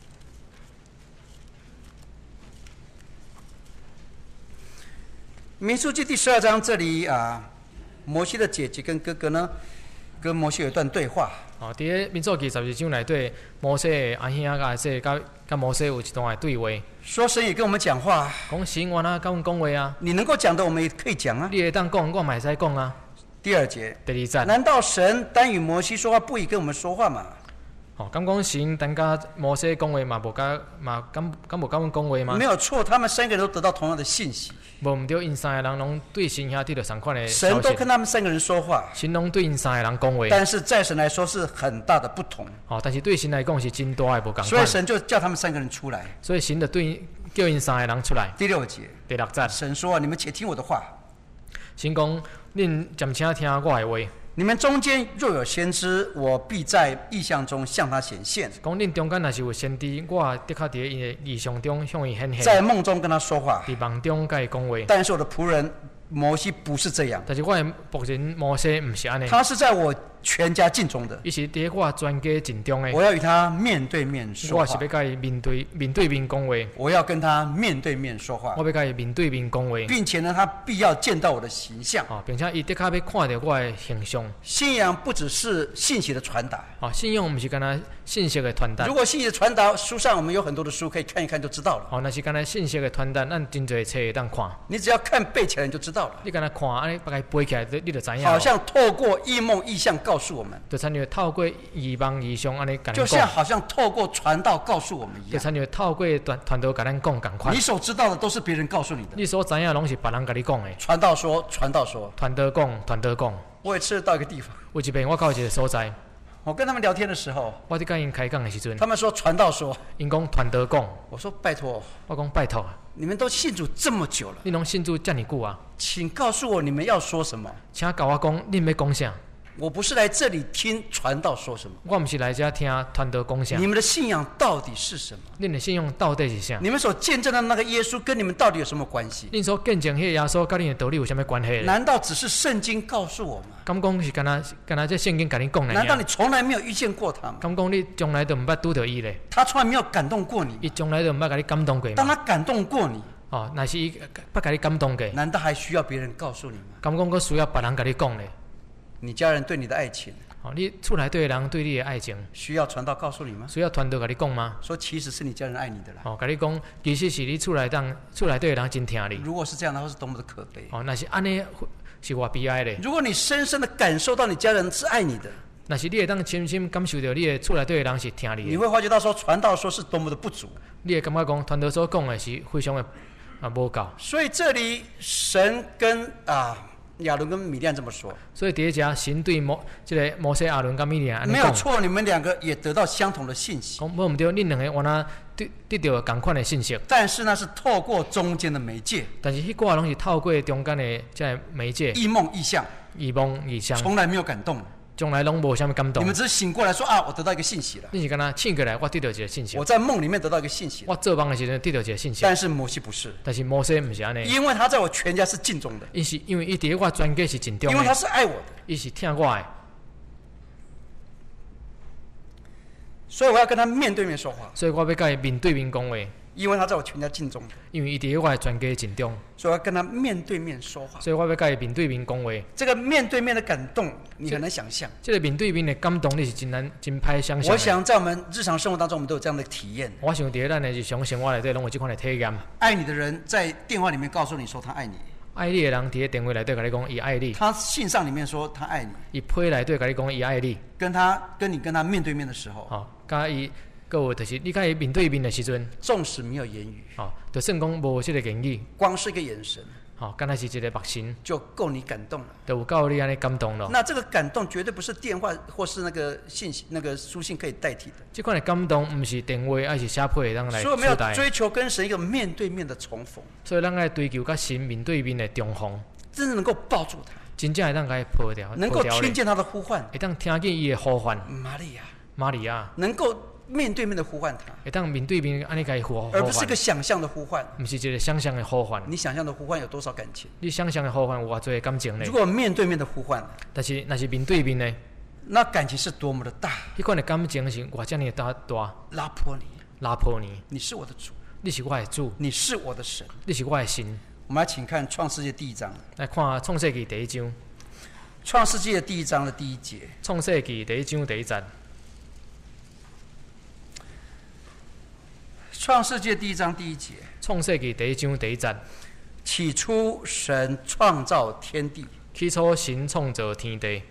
民数记第十二章这里啊，摩西的姐姐跟哥哥呢，跟摩西有一段对话。
哦，伫咧民数记十二章内底，摩西的阿兄甲这甲甲摩西有一段的对话，
说神也跟我们讲话，
讲神原啊，甲阮讲话啊，
你能够讲的我们也可以讲啊。
你会当讲，我嘛会使讲啊。
第二节，
第二节，
难道神单与摩西说话，不以跟我们说话吗？
哦，敢讲神单甲摩西讲话嘛，无甲嘛，敢敢无甲阮讲话吗？
没有错，他们三个人都得到同样的信息。
无毋对，因三个人拢对神遐得到相款的消息。
神都跟他们三个人说话，
神拢对因三个人讲话。
但是在神来说是很大的不同。
哦，但是对神来讲是真大的无共款。
所以神就叫他们三个人出来。
所以神就对叫因三个人出来。
第六节，
第六节，
神说：“你们且听我的话。”
神讲：“恁暂且听我的话。
你们中间若有先知，我必在异象中向他显现。
讲恁中间若是有先知，我的确伫伊的异象中向伊显现。
在梦中跟他说话，
伫梦中甲伊讲话。
但是我的仆人摩西不是这样。
但是我的仆人摩西毋是安尼。
他是在我全家境中的。
伊是伫我全家境中的。
我要与他面对面说话。
我是要甲伊面对面对面讲话。
我要跟他面对面说话。
我要甲伊面对面讲话，
并且呢，他必要见到我的形象。
哦，并且伊的确要看到我的形象。
信仰不只是信息的传达。
哦，信仰毋是干那信息的传达。
如果信息的传达，书上我们有很多的书可以看一看就知道了。
哦，那是干那信息的传达，咱真侪册会当看。
你只要看背起来你就知道了。
你干那看，安尼把它背起来，你就知影。
好像透过异梦异象告诉我们。
就参照透过异梦异象安尼讲。
就像好像透过传道告诉我们一样。
就参照透过传传道甲咱讲共款。
你所知道的都是别人告诉你的。
你所知影拢是别人甲你讲的。
传道说，传道说。
传道讲，传道讲。
我也吃到一个地方。
有一遍我到一个所在。
我跟他们聊天的时候，
我伫跟因开讲的时阵，
他们说传道说，
因讲传道讲，
我说拜托，
我讲拜托，
你们都信主这么久了，
你拢信主这么久啊，
请告诉我你们要说什么，
请教我讲恁要讲啥。
我不是来这里听传道说什么，
我不是来这听传道讲啥。
你们的信仰到底是什么？
恁的信仰到底是啥？
你们所见证的那个耶稣跟你们到底有什么关系？
恁所见证迄个耶稣跟恁的道理有什么关系？
难道只是圣经告诉我吗？
敢讲是干那干那这圣经跟你讲的？
难道你从来没有遇见过他吗？
敢讲你从来都唔捌拄到伊咧？
他从来没有感动过你？
伊从来都唔捌甲你感动过吗？
当他感动过你，
哦，那是伊捌甲你感动过，
难道还需要别人告诉你吗？
敢讲佫需要别人甲你讲咧？
你家人对你的爱情，
哦，你厝内对人对你的爱情，
需要传道告诉你吗？
需要传道甲你讲吗？
说其实是你家人爱你的啦。
哦，甲你讲，其实是你厝内当厝内对的人真听你。
如果是这样的话，是多么的可悲。
哦，那是安尼，是偌悲哀咧。
如果你深深的感受到你家人是爱你的，
那是你会当深深感受到你的厝内对的人是听你的。
你会发觉到说传道说是多么的不足。
你会感觉讲传道所讲的是非常的啊无够。
所以这里神跟啊。亚伦跟米利暗这么说，
所以第一家神对摩这个摩西、亚伦跟米利暗
没有错，你们两个也得到相同的信息。
讲无毋对，恁两个原来得得到同款的信息。
但是呢，是透过中间的媒介。
但是迄个拢是透过中间的这媒介。
异梦异象。
异梦异象。
从来没有感动。
从来拢无啥物感动。
你们只是醒过来说啊，我得到一个信息了。
你是干那醒过来，我得到一个信息。
我在梦里面得到一个信息。
我做梦的时阵得到一个信息。
但是摩西不是。
但是摩西不是安尼。
因为他在我全家是敬重的。
因是因为伊伫我全家是敬重的。
因为他是爱我的。
伊是听我的。
所以我要跟他面对面说话。
所以我要甲伊面对面讲话。
因为他在我全家敬重的，
因为伊伫我的全家敬重，
所以我要跟他面对面说话。
所以我要甲伊面对面讲话。
这个面对面的感动，你很难想象。
这个面对面的感动，你是真难真歹想象。
我想在我们日常生活当中，我们都有这样的体验。
我想伫咱的日常生活内底，拢有这款的体验。
爱你的人在电话里面告诉你说他爱你。
爱你的人伫咧电话内底甲你讲伊爱你。
他信上里面说他爱你。
伊批内底甲你讲伊爱你。跟
他跟你跟他面对面的时候，
哦，甲伊。各有就是你甲伊面对面的时阵，
纵使没有言语，
哦，就算讲无这个言语，
光是一个眼神，
哦，敢若是一个目神，
就够你感动了，
就有够你安尼感动了。
那这个感动绝对不是电话或是那个信息、那个书信可以代替的。
这款的感动，不是电话，还是写批当来取代。
所以我们要追求跟神一个面对面的重逢。
所以咱爱追求甲神面对面的重逢，
真的能够抱住他，
真正会当甲伊抱掉，
能够听见他的呼唤，
会当听见伊的呼唤。
玛利亚。
玛利亚，
能够面对面的呼唤他，
会当面对面安尼甲伊呼
而不是一
唤，
个想象的呼唤。
毋是一个想象的呼唤。
你想象的呼唤有多少感情？
你想象的呼唤有偌多感情呢
如？果面对面的呼唤，
但是若是面对面呢，
那感情是多么的大，
迄款的感情是偌遮尔大大
拉破你，
拉破你。
你是我的主，
你是我的主，
你是我的神。
你是我的神。
我们来请看创世纪第一章，
来看创世纪第一章，
创世纪的第一章的第一节。
创世纪第一章第一节。
创世纪第一章第一节，
创世纪第一章第一节。
起初神创造天地。
起初神创造天地。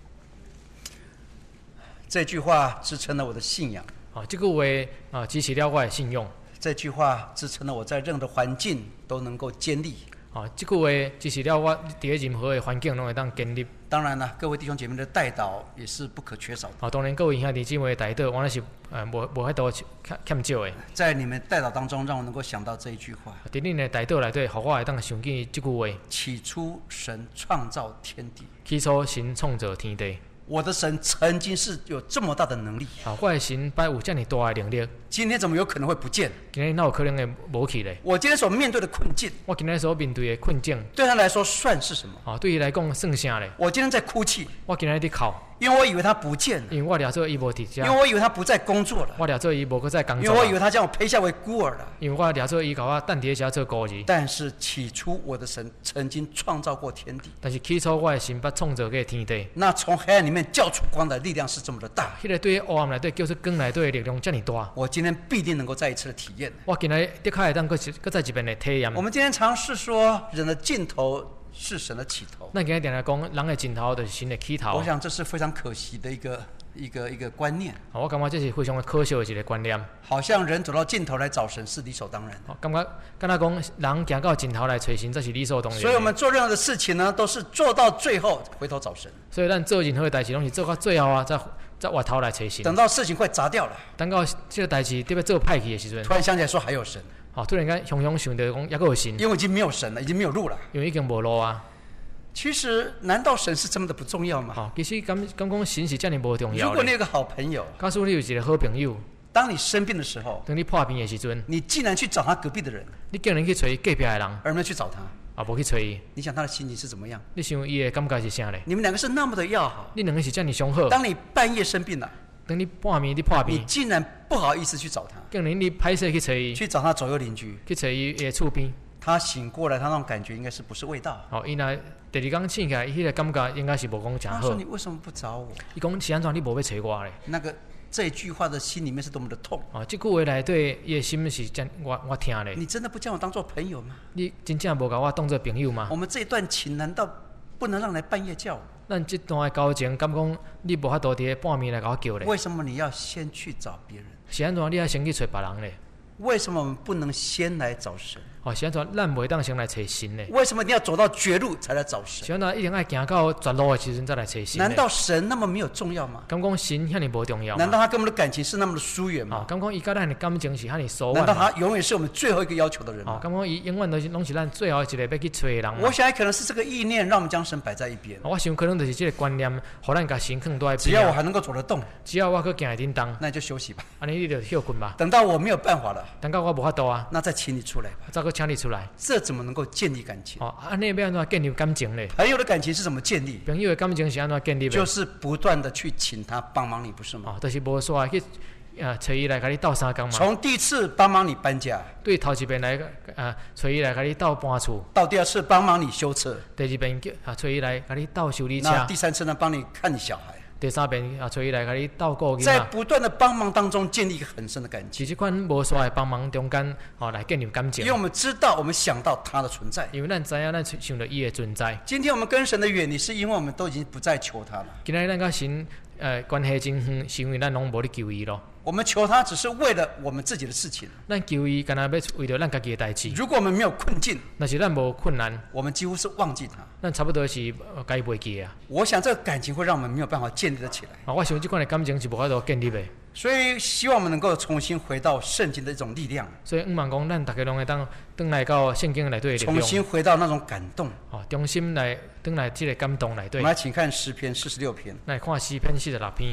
这句话支撑了我的信仰，
啊，这句话啊支持了我的信仰。
这句话支撑了我在任何的环境都能够坚立。
啊，这句话支持了我伫任何的环境拢会当建立。
当然了，各位弟兄姐妹的代祷也是不可缺少的。
啊，当然各位兄弟姊妹的代祷，我那是呃无无迄多欠欠少的。
在你们代祷当中，让我能够想到这一句话：
伫恁的代祷内底，互我会当想起这句话。
起初神创造天地。
起初神创造天地。
我的神曾经是有这么大的能力，
啊，我的神摆有遮尔大的能力，
今天怎么有可能会不见？
今日哪有可能会无去咧？
我今天所面对的困境，
我今日所面对的困境，
对他来说算是什么？
啊，对伊来讲算啥咧？
我今天在哭泣，
我今日伫哭，
因为我以为他不见了，
因为我了做伊无伫遮，
因为我以为他不再工作了，
我了做伊无搁再工
因
作了，
为我以为他将我撇下为孤儿了。
因为我了做伊甲我等伫遐做孤儿。
但是起初我的神曾经创造过天地，
但是起初我的神捌创造过天地，
那从黑暗里面叫出光的力量是这么的大，
迄个对黑暗内底叫出光内底的力量遮尔大。
我今天必定能够再一次的体验。
我今日的确会当搁搁再一遍的体验。
我们今天尝试说，人的尽头是神的起头。
咱今日定来讲，人的尽头就是神的起头。
我想这是非常可惜的一个一个一个观念。
我感觉这是非常可笑的一个观念。
好像人走到尽头来找神是理所当然的。
感觉敢若讲人行到尽头来找神，这是理所当然的。
所以我们做任何的事情呢，都是做到最后回头找神。
所以咱做任何的代志，拢是做到最后啊，再再回头来找神。
等到事情快砸掉了，
等到这个代志特别做歹去的时阵，
突然想起来说还有神。
哦，突然间雄雄想到讲，抑阁有神，
因为已经没有神了，已经没有路了。
因为已经无路啊。
其实，难道神是这么的不重要吗？
哦，其实感感讲神是遮尔无重要。
如果你有个好朋友，
假使你有一个好朋友，
当你生病的时候，
当你破病的时阵，
你竟然去找他隔壁的人，
你竟然去找隔壁的人，
而没有去找他，
啊，无去找伊，
你想他的心情是怎么样？
你想伊的感觉是啥咧？
你们两个是那么的要好，
你两个是遮尔相好。
当你半夜生病了，
当你半暝你破
你
病，
竟然不好意思去找他，
竟然你歹势去找伊，
去找他左右邻居。
去找伊的厝边。
他醒过来，他那种感觉应该是不是味道？
哦，伊若第二天醒起来，伊迄个感觉应该是无讲诚好
他说：“。你为什么不找我
伊讲是安怎你无要找我咧？”
那个这一句话的心里面是多么的痛。
哦，即句话内底，伊的心是真我我听咧。
你真的不将我当做朋友吗？
你真正无甲我当做朋友吗？
我们这段情难道不能让来半夜叫我？
咱即段的交情，敢讲你无法度伫半暝来甲我叫咧？
为什么你要先去找别人？
是安怎你要先去找别人咧？
为什么我们不能先来找神？
哦，是安怎咱袂当先来找神咧？
为什么一定要走到绝路才来找神？
是安怎一定要行到绝路的时阵再来找神咧？
难道神那么没有重要吗？
敢讲神遐尼无重要吗？
难道他跟我们的感情是那么的疏远
哦
吗？，
敢讲伊甲咱的感情是遐尼疏
难道
远吗？
他永远是我们最后一个要求的人
哦，
吗？
敢讲伊永远都是拢是咱最后一个要去找的人吗？
我想可能是这个意念让我们将神摆在一边。
我想可能就是这个观念，互咱甲神放在一边。
只要我还能够走得动，
只要我搁行会叮当，
那你就休息吧。
安尼你就休困吧。
等到我没有办法了，
等到我无法度啊，
那再请你出来吧。
再搁请你出来。
这怎么能够建立感情？
哦，安尼要安怎建立感情咧？
朋友的感情是怎么建立？
朋友的感情是安怎建立的？
就是不断的去请他帮忙你，不是吗？
哦，就是无煞去呃找伊来甲你斗相共嘛。
从第一次帮忙你搬家，
对头一遍来呃找伊来甲你斗搬厝，
到第二次帮忙你修车，
第二遍叫啊找伊来甲你斗修理车
那，第三次呢帮你看小孩，
第三遍啊找伊来甲你斗顾囡
在
仔。
不断的帮忙当中建立一个很深的感情，
是即款无煞的帮忙中间，哦来建立感情
因为。我们知道，我们想到他的存在。
因为咱知影，咱想到伊的存在。
今天我们跟神的远离，是因为我们都已经不再求他了。
今仔日咱甲神呃关系真远，是因为咱拢无咧求伊咯。
我们求他只是为了我们自己的事情。
咱求伊，干那要为着咱家己的代志。
如果我们没有困境，
若是咱无困难，
我们几乎是忘记他。
咱差不多是呃家己袂记的啊。
我想这个感情会让我们没有办法建立得起来。
啊，我想即款的感情是无法度建立的。
所以希望我们能够重新回到圣经的一种力量，
所以，毋望讲咱大家拢会当转来到圣经内底的力
重
量，
新回到那种感动。
哦，中心来转来即个感动内底
我们。来请看诗篇四十六篇。
来看诗篇四十六篇。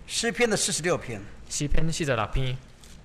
诗篇的四十六篇，
诗篇四十六篇，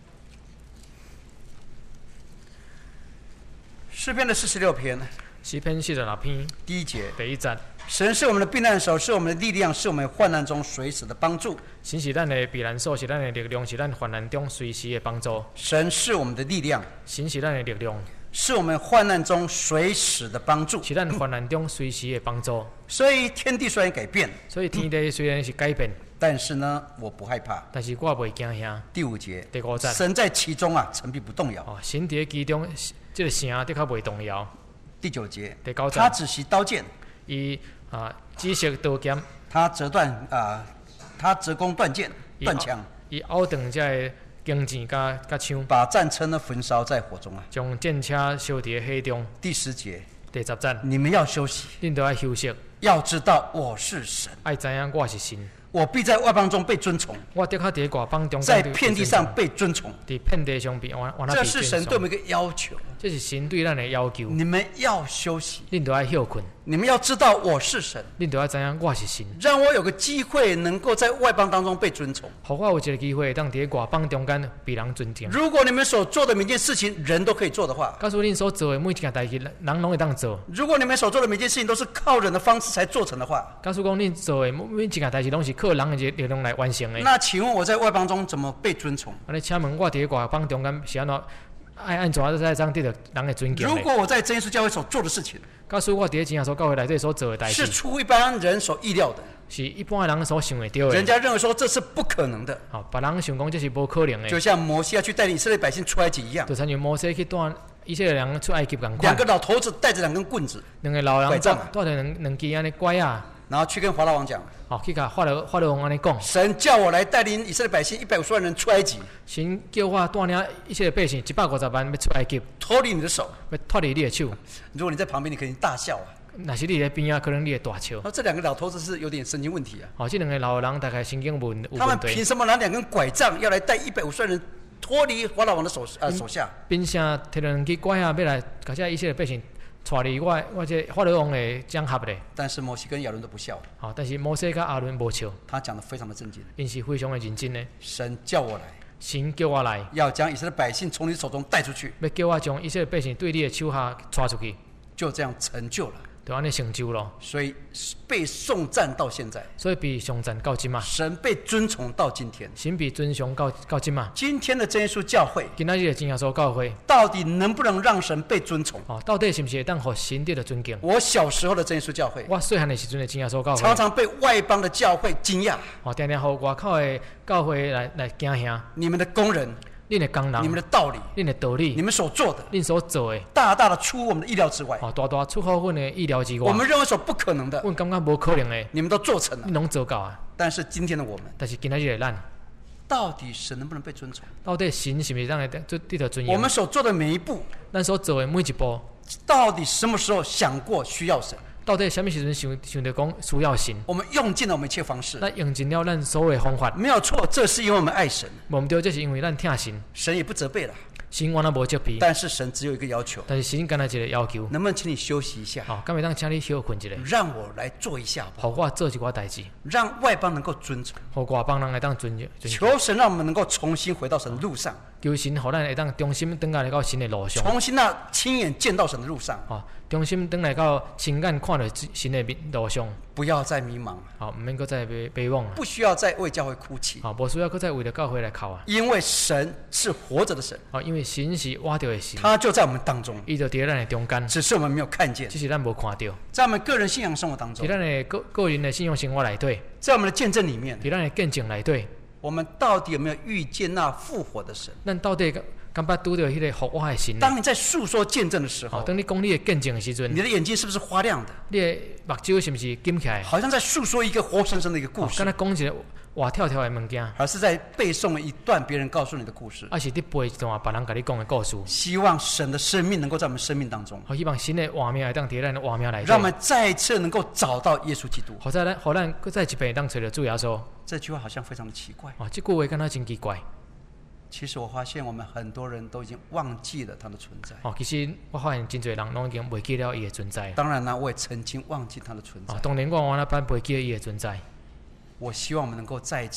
诗篇的四十六篇，
诗篇四十六篇
第一节，
第一节。
神是我们的避难手，是我们的力量，是我们患难中随时的帮助。
神是咱的避难所，是咱的力量，是咱患难中随时的帮助。
神是我们的力量，
神是咱的力量，
是我们患难中随时的帮助。
是咱患难中随时的帮助。
所以天地虽然改变，
所以天地虽然是改变，
但是呢，我不害怕。
但是我袂惊吓。
第五节，
第五节，
神在其中啊，城必不动摇。
哦，神伫其中，这个城的确袂动摇。
第九节，
第九节，
他只习刀剑，
伊啊，只识刀剑，
他折断啊，他折弓断剑、断枪，
伊拗断这个弓箭甲甲枪，
把战车呢焚烧在火中啊。
将战车烧伫火中。
第十节，
第十节，
你们要休息，
恁都要休息，
要知道我是神，
爱知影我是神，
我必在外邦中被尊崇，
我的确伫外邦中
在遍地上被尊崇。
伫遍地上被我我那被
这
尊崇。
是神对我们一个要求，
这是神对咱的要求。
你们要休息，
恁都要休困，
你们要知道我是神，
恁都要知影我是神，
让我有个机会能够在外邦当中被尊崇。
互我有一个机会，当伫外邦中间被人尊敬。
如果你们所做的每件事情人都可以做的话，
假使恁所做的每一件代志，人拢会当做。
如果你们所做的每件事情都是靠人的方式才做成的话，
假使讲恁做的每一件代志拢是靠人的力量来完成的，
那请问我在外邦中怎么被尊崇？
安尼，请问我伫外邦中间是安怎爱按怎才当得到人的尊敬呢？
如果我在真耶稣教会所做的事情，
假使我伫真耶稣教会内底所做的代志，
是出乎一般人所意料的，
是一般的人所想会到的，
人家认为说这是不可能的，
哦，别人想讲这是无可能的，
就像摩西要去带领以色列百姓出埃及一样，
就像摩西去带以色列人出埃及共款，
两个老头子带着两根棍子，
两个老人
拐杖啊
带着两两支安尼拐啊，
然后去跟法老王讲，
哦，去甲法老法老王安尼讲，
神叫我来带领以色列百姓一百五十万人出埃及，
神叫我带领以色列百姓一百五十万要出埃及，
脱离你的手。
要脱离你的手。
如果你在旁边，你肯定大笑啊！
若是你在边啊，可能你会大笑。
那这两个老头子是有点神经问题啊！
哦，这两个老人大概神经问有
他们
问题。
凭什么拿两根拐杖要来带一百五十万人脱离法老王的手呃手下？
凭啥摕两支拐啊，要来甲这以色列百姓带离我我这法老王的掌合咧？
但是摩西跟亚伦都不笑，
哦，但是摩西甲亚伦无笑，
他讲的非常的正经。
因是非常的认真的。
神叫我来，
神叫我来，
要将以色列百姓从你手中带出去，
要叫我将以色列百姓对你的手下带出去，
就这样成就了。
就安尼成就咯。
所以被颂赞到现在，
所以被上赞到今嘛，
神被尊崇到今天。
神被尊崇到到今嘛。
今天的真耶稣教会，
今仔日的真耶稣教会，
到底能不能让神被尊崇？
哦，到底是不是会当互神得到尊敬？
我小时候的真耶稣教会，
我细汉的时阵的真耶稣教会，
常常被外邦的教会惊讶。
哦，定定互外口的教会来来惊吓。
你们的工人，
恁的工人，
你们的道理，
恁的道理，
你们所做的，
恁所做的，
大大的出乎我们的意料之外。
哦，大大出乎阮的意料之外。
我们认为所不可能的，
阮感觉无可能的，
你们都做成了
恁。拢做到啊。
但是今天的我们，
但是今仔日的咱，
到底神能不能被尊崇？
到底神是不是让人得得到尊严？
我们所做的每一步，
咱所做的每一步，
到底什么时候想过需要神？
到底什么时阵想想着讲需要神？
我们用尽了我们一切方式，
咱用尽了咱所有的方法，
没有错，这是因为我们爱神，
无毋对，这是因为咱疼神，
神也不责备了。
神原来无责备，
但是神只有一个要求，
但是神干那一个要求，
能不能请你休息一下？
好，敢会当请你休困一下，
让我来做一下吧，
互我做一寡代志，
让外邦能够尊崇，
互外邦人会当尊尊敬，
求神让我们能够重新回到神的路上，
求神互咱会当重新转来到神的路上，
重新那亲眼见到神的路上，
吼，重新转来到亲眼看到神的路上，
不要再迷茫，
好，毋免搁再悲悲望啊，
不需要再为教会哭泣，
好，无需要搁再为了教会来哭啊，
因为神是活着的神，
好，因为神是活着的神，
他就在我们当中，
伊就伫咱的中间，
只是我们没有看见，
只是咱无看到，
在我们个人信仰生活当中
伫，咱的个个人的信用生活内底，
在我们的见证里面，
伫咱的见证内底，
我们到底有没有遇见那复活的神？
咱到底敢捌拄到迄个复活的神呢？
当你在诉说见证的时
哦，
候，
当你讲你的见证的时阵
你，的眼睛是不是花亮的？
你的目睭是毋是金起来？
好像在诉说一个活生生的一个故
哦，
事
敢，若讲一个活跳跳的物件，
而是在背诵一段别人告诉你的故事。
还是伫背一段别人甲你讲的故事？
希望神的生命能够在我们生命当中，
好，希望神的画面会当伫咱的画面内底，
让我们再一次能够找到耶稣基督。
好在咱，互咱搁再一遍当找着主耶稣。
这句话好像非常的奇怪，
哦，这句话敢若真奇怪。
其实我发现我们很多人都已经忘记了他的存在。
哦，其实我发现真侪人拢已经忘记了伊的存在。
当然呢，我也曾经忘记他的存在
哦，。当年我我那班忘记了伊的存在。
我希望我们能够再一次的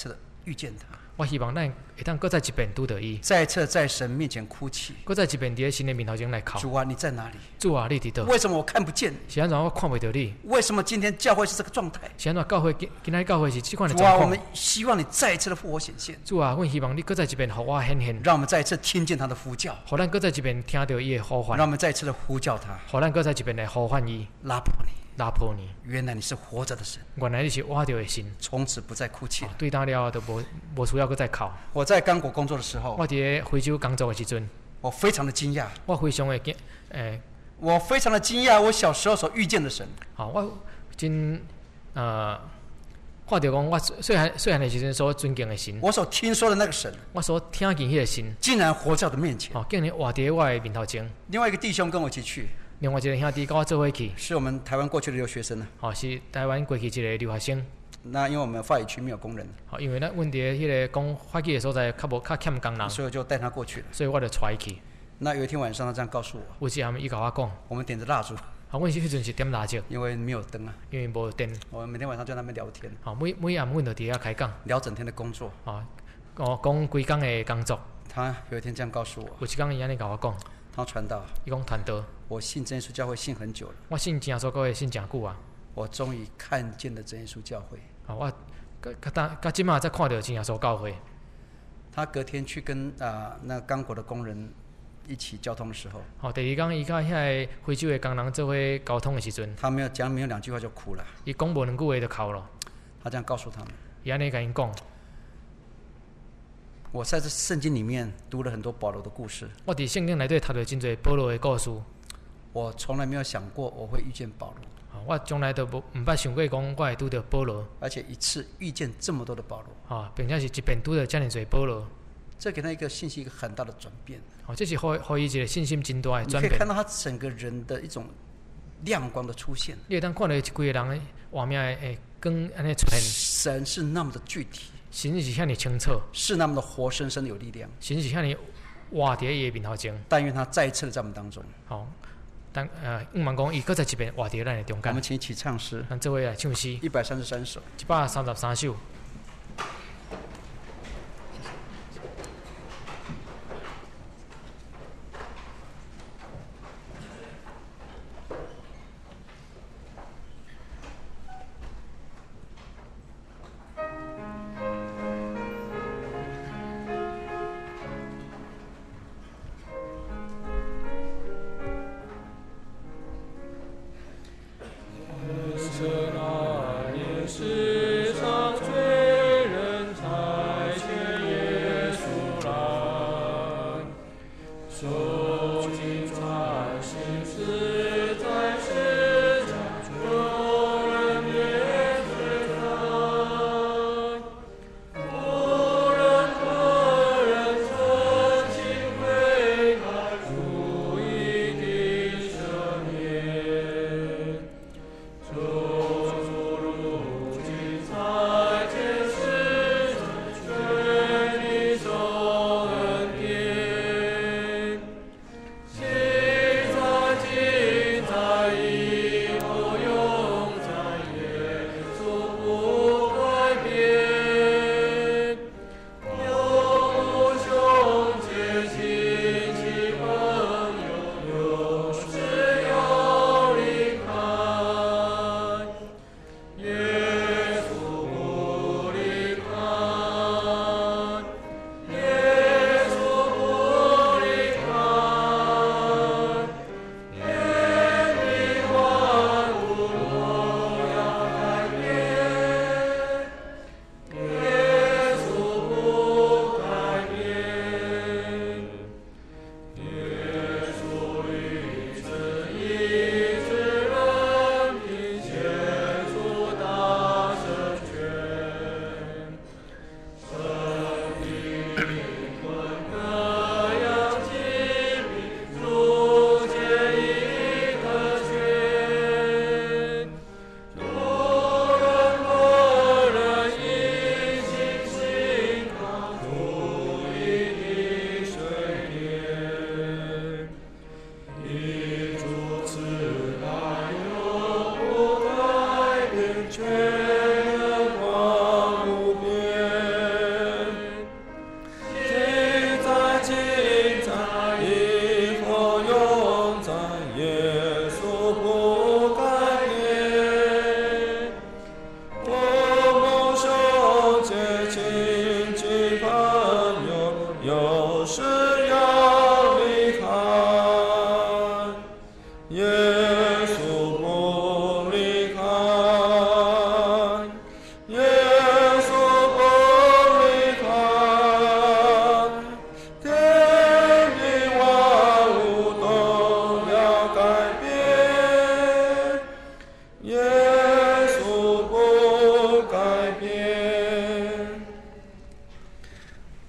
遇见他，
我希望咱会当搁再一遍拄到伊，
再次在神面前哭泣。
搁再一遍伫神的面头前来哭。
主啊，你在哪里？
主啊，你伫倒？
为什么我看不见你？
是安怎我看袂到你？
为什么今天教会是这个状态？
是安怎教会今今仔教会是这款的
主啊，我
状况？
们希望你再一次的复活显现。
主啊，阮希望你搁再一遍互我显现，
让我们再一次听见他的呼叫，
互咱搁再一遍听到伊的呼唤，
让我们再一次的呼叫他，
互咱搁再一遍来呼唤伊，
拉伯你，
拉破你。
原来你是活着的神，
原来你是活着的神，
从此不再哭泣了。
对当了都无无需要搁再哭。
我在刚果工作的时候，
我伫咧非洲工作的时阵，
我非常的惊讶，
我非常的惊，诶、
我非常的惊讶，我小时候所遇见的神，
吼、我真呃，看到讲我细汉细汉的时阵所尊敬的神，
我所听说的那个神，
我所听见迄个神，
竟然活在我的面前。
吼、竟然活伫我的面头前。
另外一个弟兄跟我一起去，
另外一个兄弟跟我做伙去，
是我们台湾过去的留学生呢。
吼、是台湾过去一个留学生。
那因为我们法语区没有工人，
吼、因为咱阮伫迄个讲法语的所在较无较欠工人，
所以我就带他过去了。
所以我就带伊去。
那有一天晚上，他这样告诉我，
有一暗伊甲我讲，
我们点着蜡烛，
吼、阮是迄阵是点蜡烛，
因为没有灯啊，
因为无电，
我们每天晚上就在那边聊天，
吼、每每暗阮就伫遐开讲，
聊整天的工作。
吼、哦讲规工的工作。
他有一天这样告诉我，
有一工伊安尼甲我讲，
他传道，
伊讲传道，
我信真耶稣教会信很久了，
我信真耶稣教会信诚久啊，
我终于看见了真耶稣教会。
吼、我甲甲当甲即马才看到真耶稣教会。
他隔天去跟啊、呃、那刚果的工人一起交通的时候，
吼、第二工伊甲遐个非洲的工人做伙交通的时阵，
他没有讲没有两句话就哭了。
伊讲无两句话就哭了。
他这样告诉他们，
伊安尼甲因讲，
我在这圣经里面读了很多保罗的故事，
我伫圣经内底读到真侪保罗的故事，
我从来没有想过我会遇见保罗，
吼、我从来都无毋捌想过讲我会拄到保罗，
而且一次遇见这么多的保罗，
吼、并且是一遍拄到遮尔侪保罗，
这给他一个信息一个很大的转变。
吼、这是互互伊一个信心真大的转变
你可以看。到他整个人的一种亮光的出现。
你会当看到一规个人的画面的诶光安尼出现，
神是那么的具体，
神是遐尼清楚，
是那么的活生生的有力量。
神是遐尼活伫伊的面头前，
但愿他再一次的在我们当中。
吼、但呃，毋茫讲伊搁在一遍活伫咱的中间
我们。请一起唱诗，
咱做伙来唱诗，
一百三十三首。
一百三十三首。